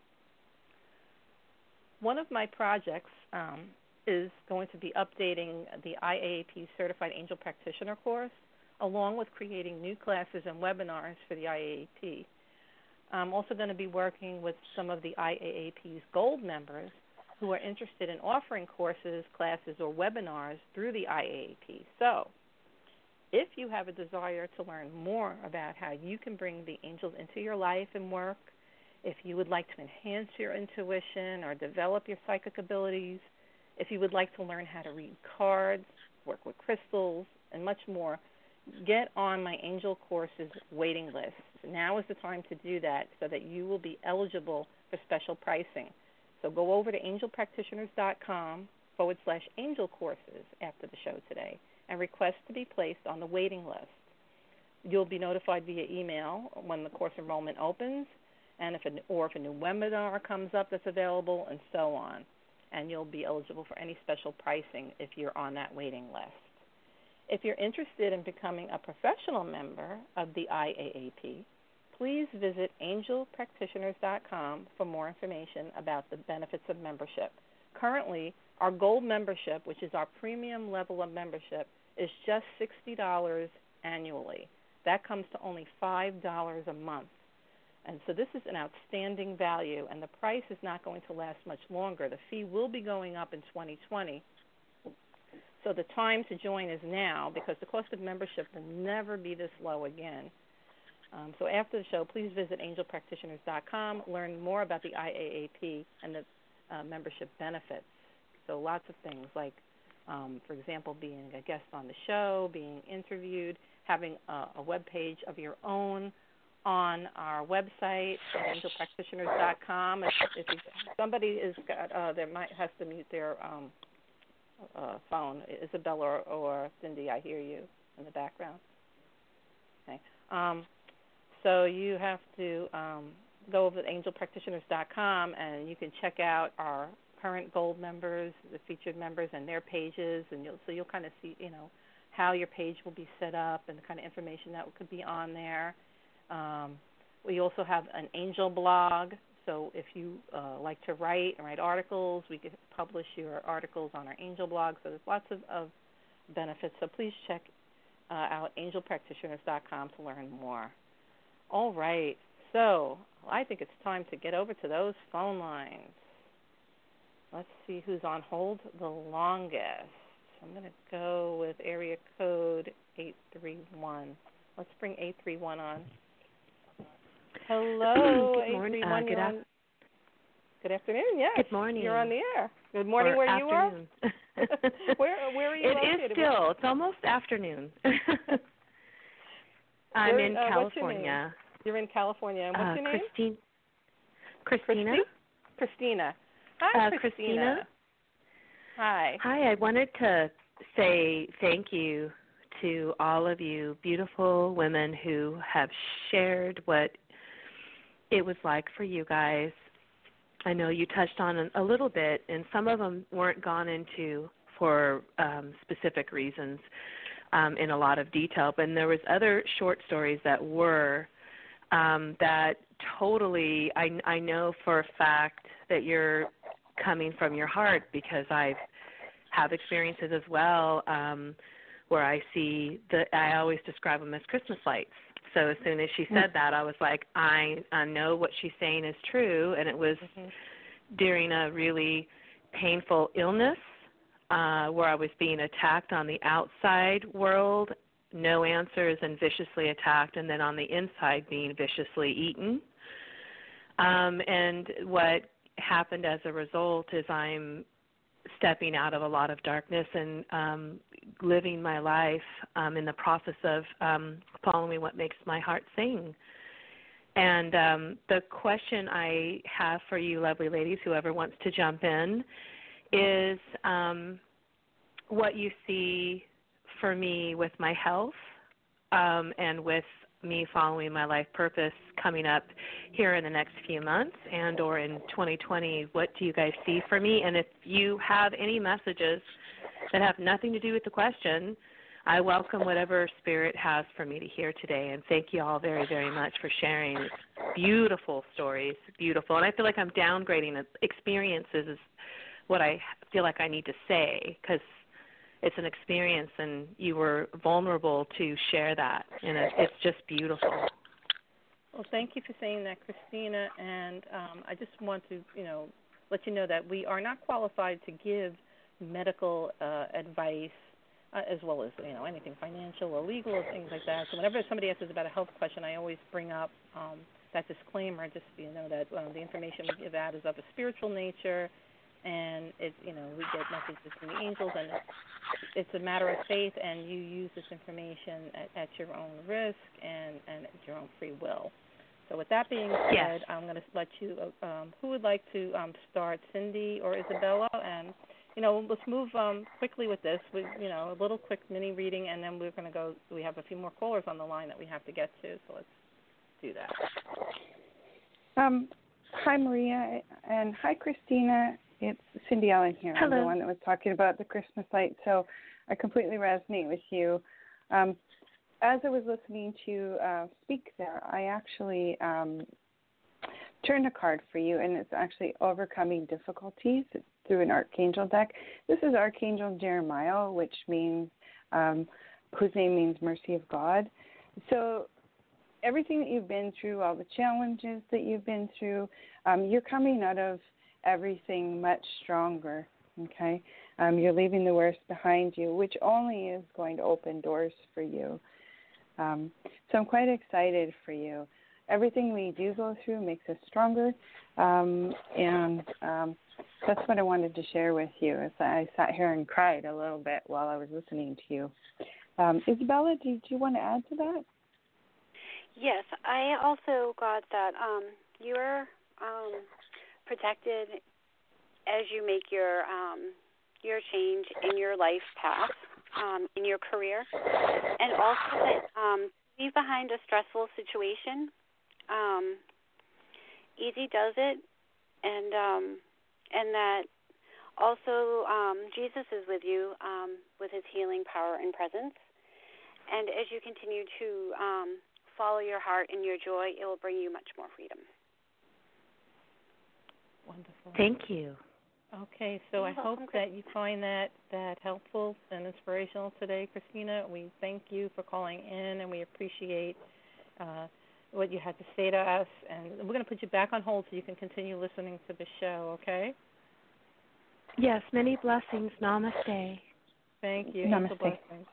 One of my projects um, is going to be updating the I A A P Certified Angel Practitioner course, along with creating new classes and webinars for the I A A P. I'm also going to be working with some of the I A A P's Gold members who are interested in offering courses, classes, or webinars through the I A A P. So, if you have a desire to learn more about how you can bring the angels into your life and work, if you would like to enhance your intuition or develop your psychic abilities, if you would like to learn how to read cards, work with crystals, and much more, get on my Angel Courses waiting list. Now is the time to do that so that you will be eligible for special pricing. So go over to angelpractitioners.com forward slash angel courses after the show today and request to be placed on the waiting list. You'll be notified via email when the course enrollment opens, and if a, or if a new webinar comes up that's available, and so on. And you'll be eligible for any special pricing if you're on that waiting list. If you're interested in becoming a professional member of the I A A P, please visit angel practitioners dot com for more information about the benefits of membership. Currently, our gold membership, which is our premium level of membership, is just sixty dollars annually. That comes to only five dollars a month. And so this is an outstanding value, and the price is not going to last much longer. The fee will be going up in twenty twenty. So the time to join is now, because the cost of membership will never be this low again. Um, so after the show, please visit angel practitioners dot com, learn more about the I A A P and the uh, membership benefits. So lots of things like, um, for example, being a guest on the show, being interviewed, having a, a web page of your own on our website at angel practitioners dot com. If, if you, somebody is got, uh, there might has to mute their um, uh, phone. Isabella or, or Cindy, I hear you in the background. Okay. Um, so you have to um, go over to angel practitioners dot com, and you can check out our current gold members, the featured members, and their pages, and you'll, so you'll kind of see, you know, how your page will be set up and the kind of information that could be on there. Um, we also have an angel blog, so if you uh, like to write and write articles, we can publish your articles on our angel blog. So there's lots of, of benefits. So please check uh, out angel practitioners dot com to learn more. All right, so I think it's time to get over to those phone lines. Let's see who's on hold the longest. I'm going to go with area code eight three one. Let's bring eight three one on. Hello, good morning. eight three one. Uh, good, af- good afternoon, yes. Good morning. You're on the air. Good morning or where afternoon. you are. where, where are you it located? It is still. It's almost afternoon. I'm where, in uh, California. You're in California. And what's uh, your name? Christine. Christina. Christi- Christina. Hi, uh, Christina. Christina. Hi. Hi, I wanted to say thank you to all of you beautiful women who have shared what it was like for you guys. I know you touched on a little bit, and some of them weren't gone into for um, specific reasons um, in a lot of detail, but there was other short stories that were um, that totally, I, I know for a fact that you're coming from your heart, because I have experiences as well um, where I see the, I always describe them as Christmas lights. So as soon as she said that, I was like, I, I know what she's saying is true, and it was mm-hmm. during a really painful illness uh, where I was being attacked on the outside world, no answers, and viciously attacked, and then on the inside being viciously eaten. Um, and what happened as a result is I'm stepping out of a lot of darkness and um, living my life um, in the process of um, following what makes my heart sing. And um, the question I have for you, lovely ladies, whoever wants to jump in, is um, what you see for me with my health um, and with me following my life purpose coming up here in the next few months and or in twenty twenty. What do you guys see for me? And if you have any messages that have nothing to do with the question, I welcome whatever Spirit has for me to hear today. And thank you all very, very much for sharing. It's beautiful stories, beautiful. And I feel like I'm downgrading experiences is what I feel like I need to say, because it's an experience, and you were vulnerable to share that, and it, it's just beautiful. Well, thank you for saying that, Christina, and um, I just want to, you know, let you know that we are not qualified to give medical uh, advice, uh, as well as you know anything financial or legal or things like that. So whenever somebody asks us about a health question, I always bring up um, that disclaimer, just so you know that um, the information we give out is of a spiritual nature, and it's you know we get messages from the angels, and it's, it's a matter of faith, and you use this information at, at your own risk and, and at your own free will. So with that being said, yes. I'm going to let you. Um, who would like to um, start, Cindy or Isabella? And you know, let's move um, quickly with this. We, you know, a little quick mini reading, and then we're going to go. We have a few more callers on the line that we have to get to, so let's do that. Um, hi, Maria, and hi, Christina. It's Cindy Allen here. Hello. I'm the one that was talking about the Christmas light, so I completely resonate with you. Um, as I was listening to uh, speak there, I actually um, turned a card for you, and it's actually overcoming difficulties. It's through an archangel deck. This is Archangel Jeremiah, which means, um, whose name means mercy of God. So everything that you've been through, all the challenges that you've been through, um, you're coming out of everything much stronger, okay? Um, you're leaving the worst behind you, which only is going to open doors for you. Um, so I'm quite excited for you. Everything we do go through makes us stronger, um, and um, that's what I wanted to share with you. As I sat here and cried a little bit while I was listening to you. Um, Isabella, did you want to add to that? Yes, I also got that um, you're um, protected as you make your um, your change in your life path, um, in your career, and also that um, leave behind a stressful situation. Um, easy does it, and um, and that also um, Jesus is with you um, with his healing power and presence. And as you continue to um, follow your heart and your joy, it will bring you much more freedom. Wonderful. Thank you. Okay, so You're I hope welcome, that you find that, that helpful and inspirational today, Christina. We thank you for calling in, and we appreciate uh, what you had to say to us. And we're going to put you back on hold so you can continue listening to the show, okay? Yes, many blessings. Namaste. Thank you. Namaste. Angel blessings.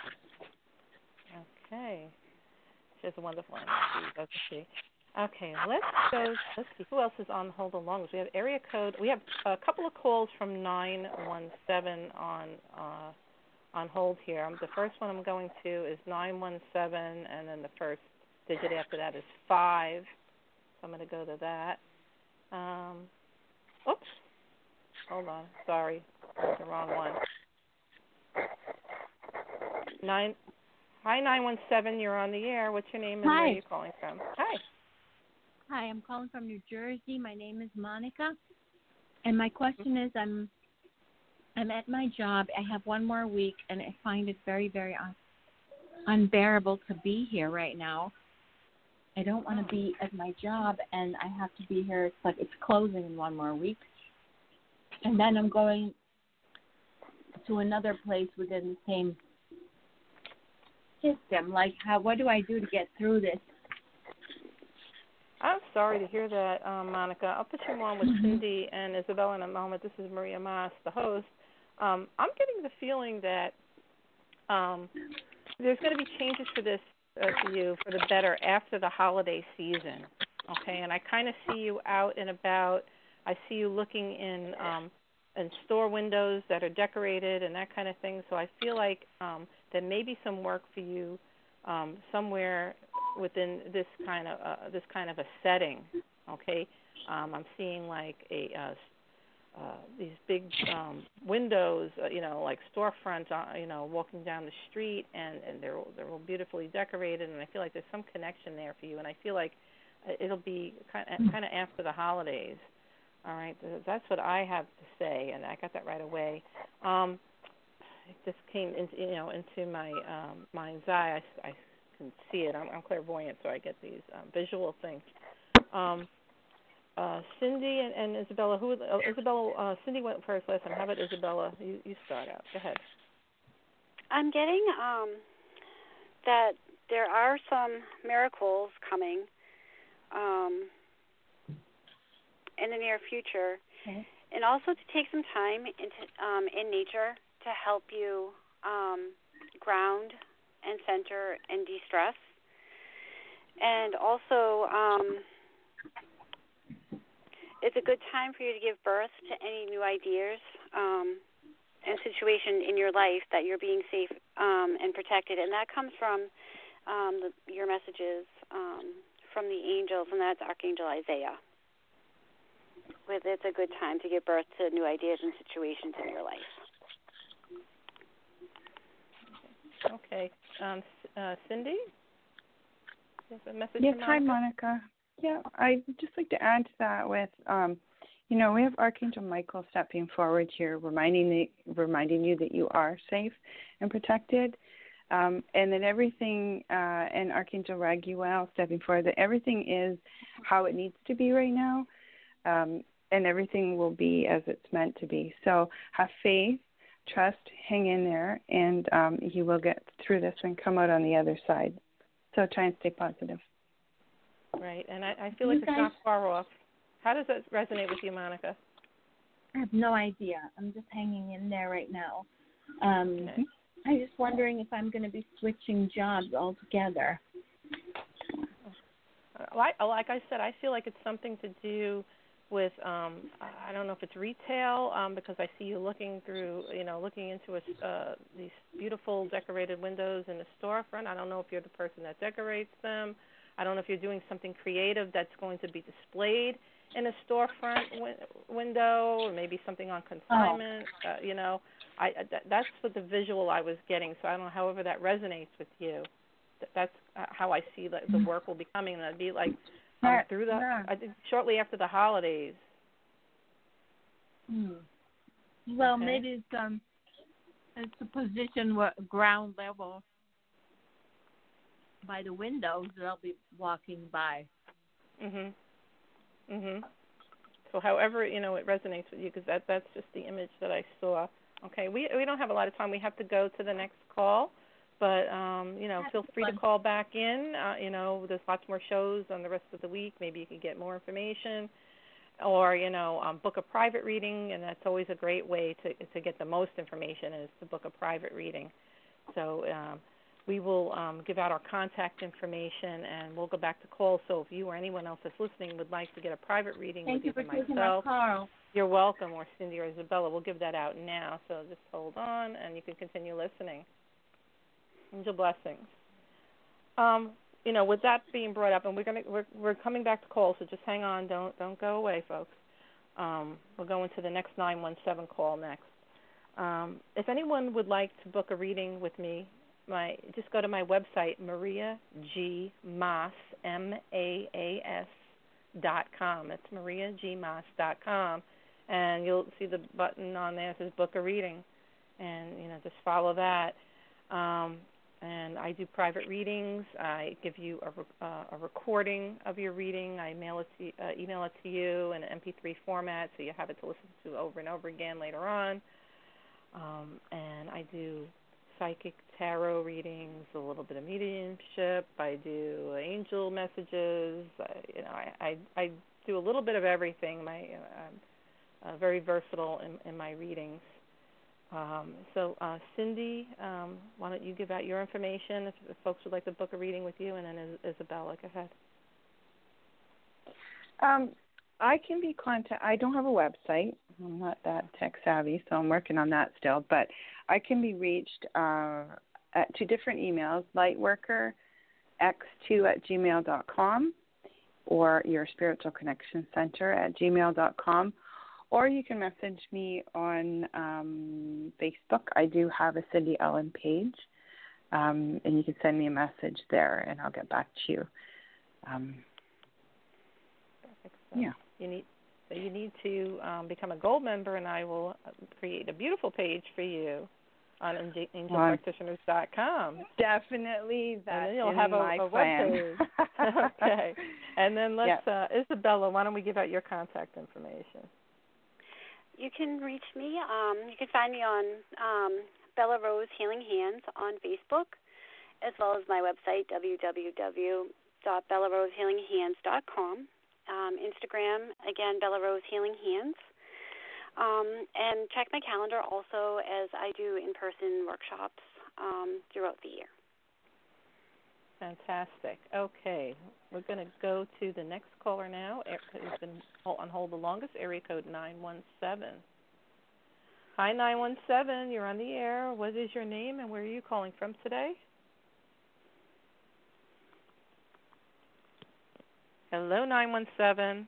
Okay. She has a wonderful energy, doesn't she? Okay, let's go. Let's see who else is on hold the longest. We have area code. We have a couple of calls from nine one seven on uh, on hold here. Um, the first one I'm going to is nine one seven, and then the first digit after that is five. So I'm going to go to that. Um, oops. Hold on. Sorry, that's the wrong one. Nine. Hi, nine one seven. You're on the air. What's your name and Hi. where are you calling from? Hi. Hi, I'm calling from New Jersey. My name is Monica, and my question is, I'm I'm at my job. I have one more week, and I find it very, very un- unbearable to be here right now. I don't want to be at my job, and I have to be here. It's like it's closing in one more week, and then I'm going to another place within the same system. Like, how? What do I do to get through this? I'm sorry to hear that, um, Monica. I'll put you on with Mm-hmm. Cindy and Isabella in a moment. This is Maria Mas, the host. Um, I'm getting the feeling that um, there's going to be changes for this uh, for you for the better after the holiday season. Okay, and I kind of see you out and about. I see you looking in um, in store windows that are decorated and that kind of thing. So I feel like um, there may be some work for you um, somewhere within this kind of uh, this kind of a setting, okay? Um, I'm seeing like a uh, uh, these big um, windows, uh, you know, like storefronts, uh, you know, walking down the street, and, and they're they're all beautifully decorated, and I feel like there's some connection there for you, and I feel like it'll be kind of, kind of after the holidays. All right, that's what I have to say, and I got that right away. Um, it just came into you know into my um, mind's eye. I, I can see it. I'm, I'm clairvoyant, so I get these um, visual things. Um, uh, Cindy and, and Isabella, who uh, Isabella, uh, Cindy went first last time. How about Isabella? You, you start out. Go ahead. I'm getting um, that there are some miracles coming um, in the near future, Okay. And also to take some time into, um, in nature to help you um, ground and center and de-stress. And also, um, it's a good time for you to give birth to any new ideas um, and situation in your life that you're being safe um, and protected. And that comes from um, the, your messages um, from the angels, and that's Archangel Isaiah. With it's a good time to give birth to new ideas and situations in your life. Okay. Um, uh, Cindy? You have a message Yes, from hi, Monica? Monica. Yeah, I'd just like to add to that with, um, you know, we have Archangel Michael stepping forward here, reminding the, reminding you that you are safe and protected, um, and that everything, uh, and Archangel Raguel stepping forward, that everything is how it needs to be right now, um, and everything will be as it's meant to be. So have faith, trust, hang in there, and um, you will get through this and come out on the other side. So try and stay positive. Right, and I, I feel like You it's guys- not far off. How does that resonate with you, Monica? I have no idea. I'm just hanging in there right now. Um, Okay. I'm just wondering if I'm going to be switching jobs altogether. Like, like I said, I feel like it's something to do with, um, I don't know if it's retail, um, because I see you looking through, you know, looking into a, uh, these beautiful decorated windows in the storefront. I don't know if you're the person that decorates them. I don't know if you're doing something creative that's going to be displayed in a storefront win- window, or maybe something on consignment. Oh. Uh, you know, I that, that's what the visual I was getting. So I don't know, however that resonates with you. Th- That's uh, how I see that the work will be coming. And it'd be like um, through the yeah. I think shortly after the holidays. Hmm. Well, Okay. maybe it's um, it's a position where ground level by the windows that I'll be walking by. Mhm. Mhm. So however, you know, it resonates with you, because that that's just the image that I saw. Okay. We we don't have a lot of time. We have to go to the next call. But, um, you know, feel free to call back in. Uh, you know, there's lots more shows on the rest of the week. Maybe you can get more information. Or, you know, um, book a private reading, and that's always a great way to to get the most information, is to book a private reading. So um, we will um, give out our contact information, and we'll go back to calls. So if you or anyone else that's listening would like to get a private reading Thank with you for either taking myself, my call. you're welcome, or Cindy or Isabella, we'll give that out now. So just hold on, and you can continue listening. Angel blessings. Um, you know, with that being brought up, and we're gonna we're we're coming back to calls, so just hang on, don't don't go away, folks. Um, we're going to the next nine one seven call next. Um, if anyone would like to book a reading with me, my just go to my website, Maria G Maas, M A A S dot com. It's Maria G Maas dot com, and you'll see the button on there that says book a reading, and you know, just follow that. Um, and I do private readings. I give you a, uh, a recording of your reading. I mail it to, uh, email it to you in an M P three format, so you have it to listen to over and over again later on. Um, and I do psychic tarot readings, a little bit of mediumship. I do angel messages. I, you know, I, I I do a little bit of everything. My I'm uh, very versatile in, in my readings. Um, so, uh, Cindy, um, why don't you give out your information if, if folks would like to book a reading with you, and then Is- Isabella, go ahead. Um, I can be contact. I don't have a website. I'm not that tech savvy, so I'm working on that still. But I can be reached uh, at two different emails: lightworker x two at gmail dot com, or your spiritual connection center at gmail dot com. Or you can message me on um, Facebook. I do have a Cindy Ellen page, um, and you can send me a message there, and I'll get back to you. Um, Perfect. So yeah. You need, so you need to um, become a gold member, and I will create a beautiful page for you on angel practitioners dot com. Definitely, that's and then you'll in have a, my a plan. web page. Okay. And then let's, Yep. uh, Isabella, why don't we give out your contact information? You can reach me. Um, you can find me on um, Bella Rose Healing Hands on Facebook, as well as my website, w w w dot bella rose healing hands dot com. Um, Instagram, again, Bella Rose Healing Hands. Um, and check my calendar also, as I do in-person workshops um, throughout the year. Fantastic. Okay, we're going to go to the next caller now. Who's been on hold the longest? Area code nine one seven. Hi, nine one seven. You're on the air. What is your name and where are you calling from today? Hello, nine one seven.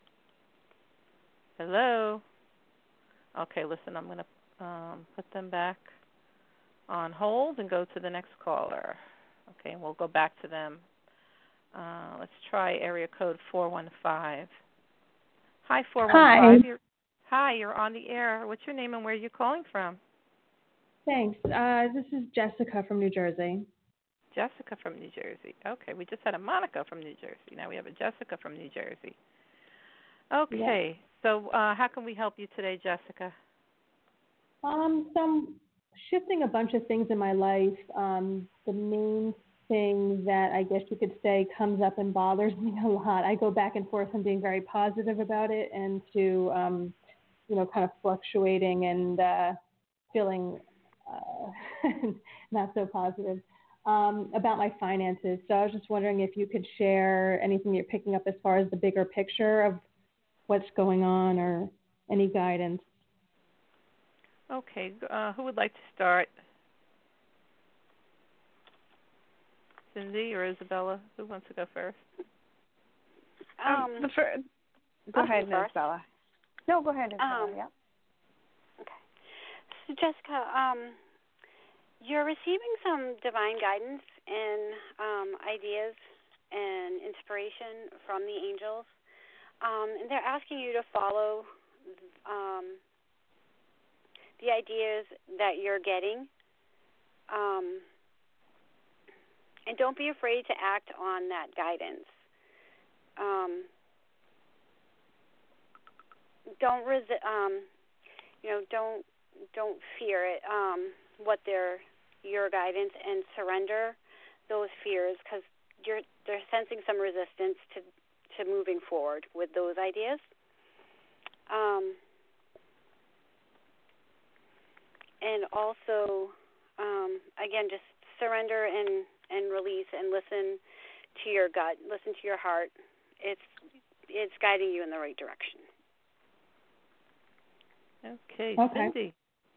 Hello. Okay, listen, I'm going to um, put them back on hold and go to the next caller. Okay, and we'll go back to them. Uh, let's try area code four one five. Hi, four one five. Hi. You're, hi, you're on the air. What's your name and where are you calling from? Thanks. Uh, this is Jessica from New Jersey. Jessica from New Jersey. Okay, we just had a Monica from New Jersey. Now we have a Jessica from New Jersey. Okay, yeah. so uh, how can we help you today, Jessica? Um, so I'm shifting a bunch of things in my life. Um, the main thing that I guess you could say comes up and bothers me a lot. I go back and forth from being very positive about it and to, um, you know, kind of fluctuating and uh, feeling uh, not so positive. Um, about my finances. So I was just wondering if you could share anything you're picking up as far as the bigger picture of what's going on or any guidance. Okay. Uh, who would like to start? Cindy or Isabella? Who wants to go first? Um, the fir- go I'll ahead, first. Isabella. No, go ahead, Isabella. Um, yeah. Okay. So, Jessica, um, you're receiving some divine guidance and um, ideas and inspiration from the angels. Um, and they're asking you to follow um, the ideas that you're getting. Um, and don't be afraid to act on that guidance. Um, don't resi- um, you know, don't don't fear it. Um, what they're your guidance and surrender those fears, because you're they're sensing some resistance to to moving forward with those ideas. Um, and also, um, again, just surrender and, and release and listen to your gut, listen to your heart. It's it's guiding you in the right direction. Okay, okay. Cindy.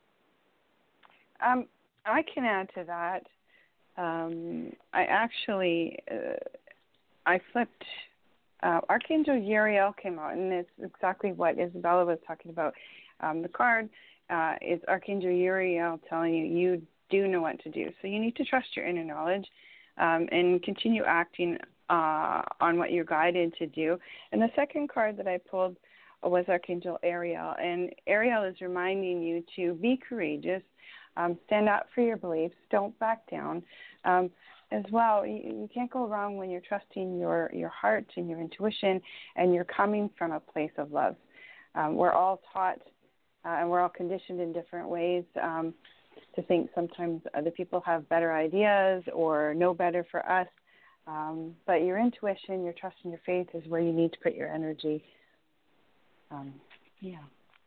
Um, I can add to that. Um, I actually, uh, I flipped, uh, Archangel Uriel came out, and it's exactly what Isabella was talking about. Um, the card uh, is Archangel Uriel telling you you do know what to do. So you need to trust your inner knowledge um, and continue acting uh, on what you're guided to do. And the second card that I pulled was Archangel Ariel, and Ariel is reminding you to be courageous, um, stand up for your beliefs, don't back down. Um, as well, you, you can't go wrong when you're trusting your, your heart and your intuition, and you're coming from a place of love. Um, we're all taught, uh, and we're all conditioned in different ways um, to think sometimes other people have better ideas or know better for us. Um, but your intuition, your trust, and your faith is where you need to put your energy. Um, yeah.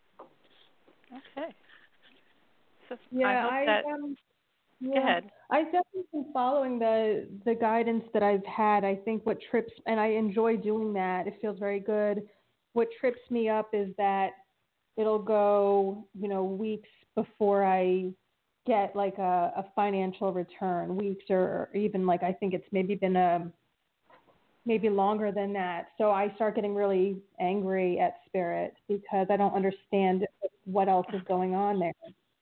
Okay. So Yeah, I hope I, that. um, Go yeah, ahead. I've definitely been following the the guidance that I've had. I think what trips, and I enjoy doing that. It feels very good. What trips me up is that it'll go, you know, weeks before I get like a, a financial return. Weeks or even like I think it's maybe been a maybe longer than that. So I start getting really angry at Spirit because I don't understand what else is going on there.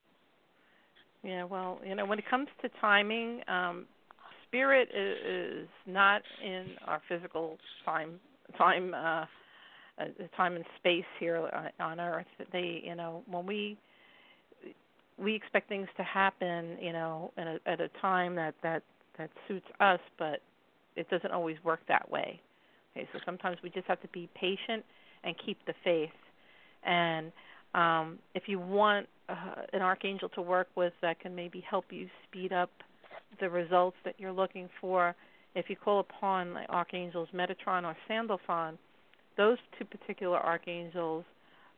Yeah, well, you know, when it comes to timing, um, Spirit is, is not in our physical time, time, uh, uh, time and space here on Earth. They, you know, when we we expect things to happen, you know, at a, at a time that, that, that suits us, but it doesn't always work that way. Okay, so sometimes we just have to be patient and keep the faith. And um, if you want uh, an archangel to work with that can maybe help you speed up the results that you're looking for, if you call upon the archangels Metatron or Sandalphon, those two particular archangels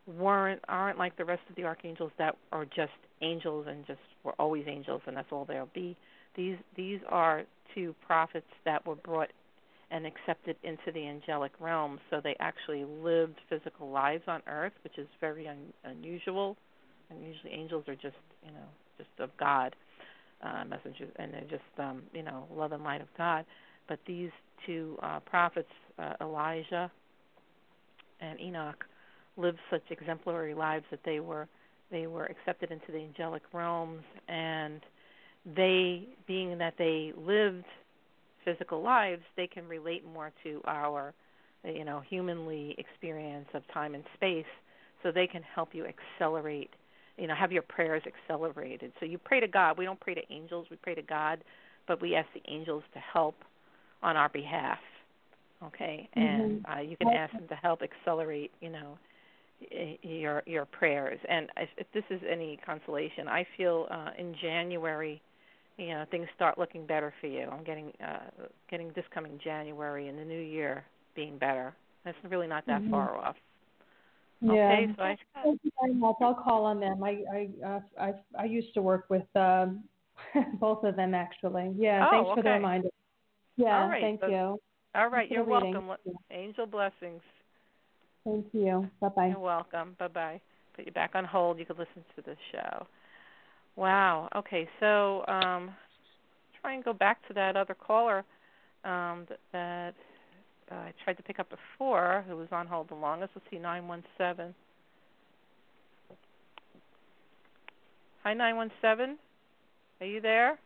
weren't aren't like the rest of the archangels that are just angels and just were always angels and that's all there'll be. These these are two prophets that were brought and accepted into the angelic realm, so they actually lived physical lives on earth, which is very un- unusual. And usually angels are just, you know, just of God, uh, messengers, and they're just, um, you know, love and light of God. But these two uh, prophets, uh, Elijah and Enoch, lived such exemplary lives that they were they were accepted into the angelic realms, and they, being that they lived physical lives, they can relate more to our, you know, humanly experience of time and space, so they can help you accelerate, you know, have your prayers accelerated. So you pray to God. We don't pray to angels. We pray to God, but we ask the angels to help on our behalf, okay? Mm-hmm. And uh, you can ask them to help accelerate, you know, your your prayers. And if, if this is any consolation, I feel uh, in January, you know, things start looking better for you. I'm getting uh, getting this coming January and the new year being better. It's really not that mm-hmm. far off. Yeah. Okay, so I, Thank you very much. I'll call on them. I I uh, I, I used to work with um, both of them actually. Yeah. oh, thanks for okay. the reminder. Yeah. All right, Thank so, you. All right, you're reading. welcome. Angel blessings. Thank you. Bye bye. You're welcome. Bye bye. Put you back on hold. You can listen to the show. Wow. Okay, so um, try and go back to that other caller um, that, that uh, I tried to pick up before, who was on hold the longest. Let's see, nine one seven. Hi, nine one seven. Are you there?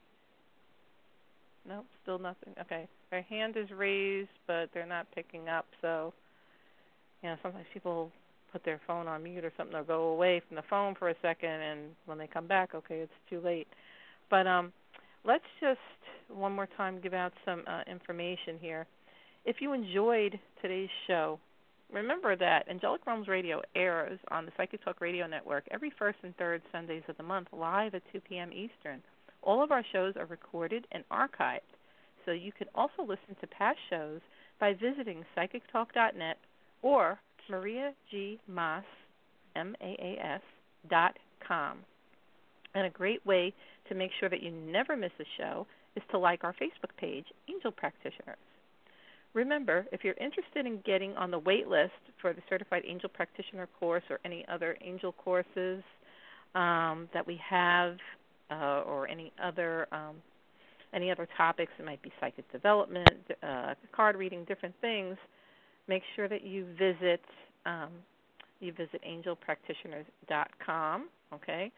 No, still nothing. Okay. Their hand is raised, but they're not picking up. So, you know, sometimes people put their phone on mute or something, or go away from the phone for a second, and when they come back, okay, it's too late. But um, let's just one more time give out some uh, information here. If you enjoyed today's show, remember that Angelic Realms Radio airs on the Psychic Talk Radio Network every first and third Sundays of the month, live at two p.m. Eastern. All of our shows are recorded and archived, so you can also listen to past shows by visiting psychic talk dot net or Maria G. Mas, M A A S, dot com. And a great way to make sure that you never miss a show is to like our Facebook page, Angel Practitioners. Remember, if you're interested in getting on the wait list for the Certified Angel Practitioner course or any other angel courses um, that we have, uh, or any other um, any other topics, it might be psychic development, uh, card reading, different things, make sure that you visit um, you visit angel practitioners dot com, okay,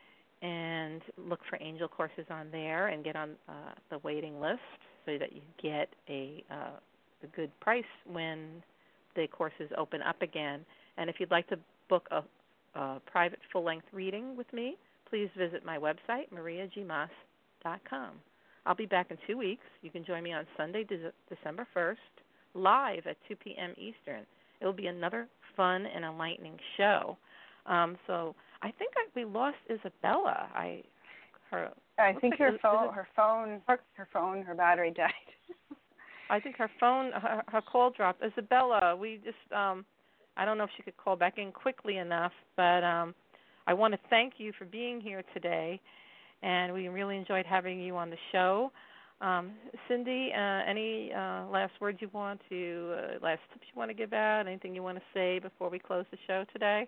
and look for angel courses on there and get on uh, the waiting list so that you get a uh, a good price when the courses open up again. And if you'd like to book a, a private full-length reading with me, please visit my website, maria g mas dot com. I'll be back in two weeks. You can join me on Sunday, De- December first, live at two p.m. Eastern. It will be another fun and enlightening show. Um, so I think I, we lost Isabella. I her. I think like her it, phone, it, her phone, her, her phone, her battery died. I think her phone, her, her call dropped. Isabella, we just, um, I don't know if she could call back in quickly enough, but um, I want to thank you for being here today, and we really enjoyed having you on the show. Um, Cindy, uh, any uh, last words you want to, uh, last tips you want to give out, anything you want to say before we close the show today?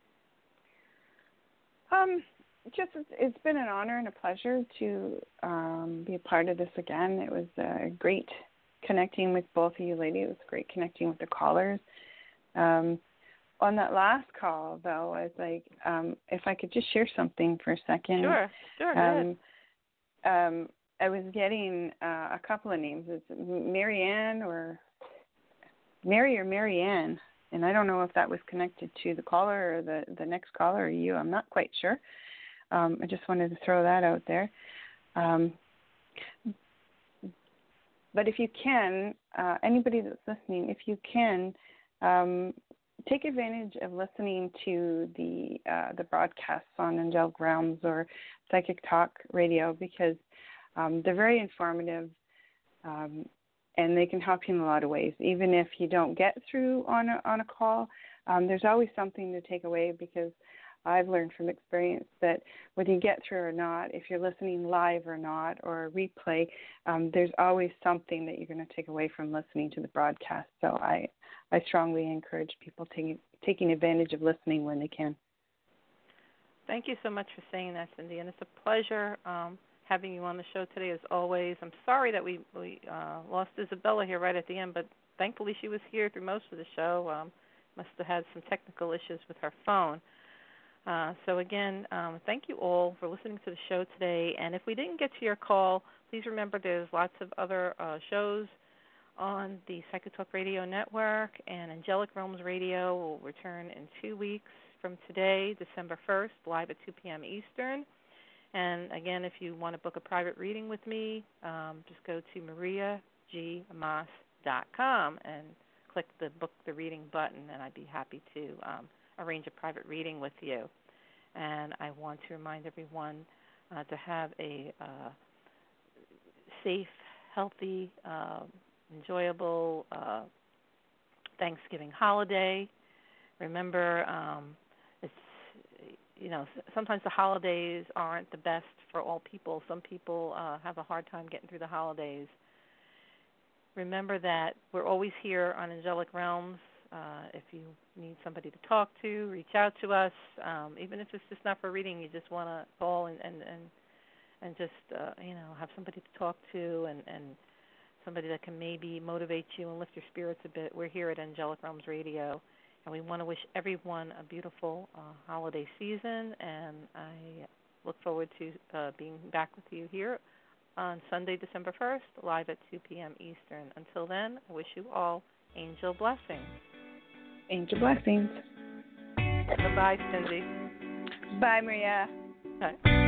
Um, just it's been an honor and a pleasure to um, be a part of this again. It was uh, great connecting with both of you ladies. It was great connecting with the callers. Um, on that last call, though, I was like, um, if I could just share something for a second. Sure, sure, um, um, I was getting uh, a couple of names. It's Marianne or Mary or Marianne, and I don't know if that was connected to the caller or the, the next caller or you. I'm not quite sure. Um, I just wanted to throw that out there. Um, But if you can, uh, anybody that's listening, if you can, um, take advantage of listening to the uh, the broadcasts on Angelic Realms or Psychic Talk Radio, because um, they're very informative, um, and they can help you in a lot of ways. Even if you don't get through on a, on a call, Um, there's always something to take away, because I've learned from experience that whether you get through or not, if you're listening live or not, or a replay, um, there's always something that you're going to take away from listening to the broadcast. So I, I strongly encourage people taking taking advantage of listening when they can. Thank you so much for saying that, Cindy, and it's a pleasure um, having you on the show today, as always. I'm sorry that we, we uh, lost Isabella here right at the end, but thankfully she was here through most of the show. Um, must have had some technical issues with her phone. Uh, so again, um, thank you all for listening to the show today. And if we didn't get to your call, please remember there's lots of other uh, shows on the Psychotalk Radio Network, and Angelic Realms Radio will return in two weeks from today, December first, live at two p.m. Eastern. And again, if you want to book a private reading with me, um, just go to maria g mas dot com and click the book the reading button, and I'd be happy to um, arrange a private reading with you. And I want to remind everyone uh, to have a uh, safe, healthy, uh, enjoyable uh, Thanksgiving holiday. Remember, um, it's you know sometimes the holidays aren't the best for all people. Some people uh, have a hard time getting through the holidays. Remember that we're always here on Angelic Realms. Uh, if you need somebody to talk to, reach out to us. Um, even if it's just not for reading, you just want to call and, and, and, and just, uh, you know, have somebody to talk to and, and somebody that can maybe motivate you and lift your spirits a bit. We're here at Angelic Realms Radio, and we want to wish everyone a beautiful uh, holiday season, and I look forward to uh, being back with you here on Sunday, December first, live at two p.m. Eastern. Until then, I wish you all angel blessings. Angel blessings. Bye-bye, Cindy. Bye, Maria. Bye.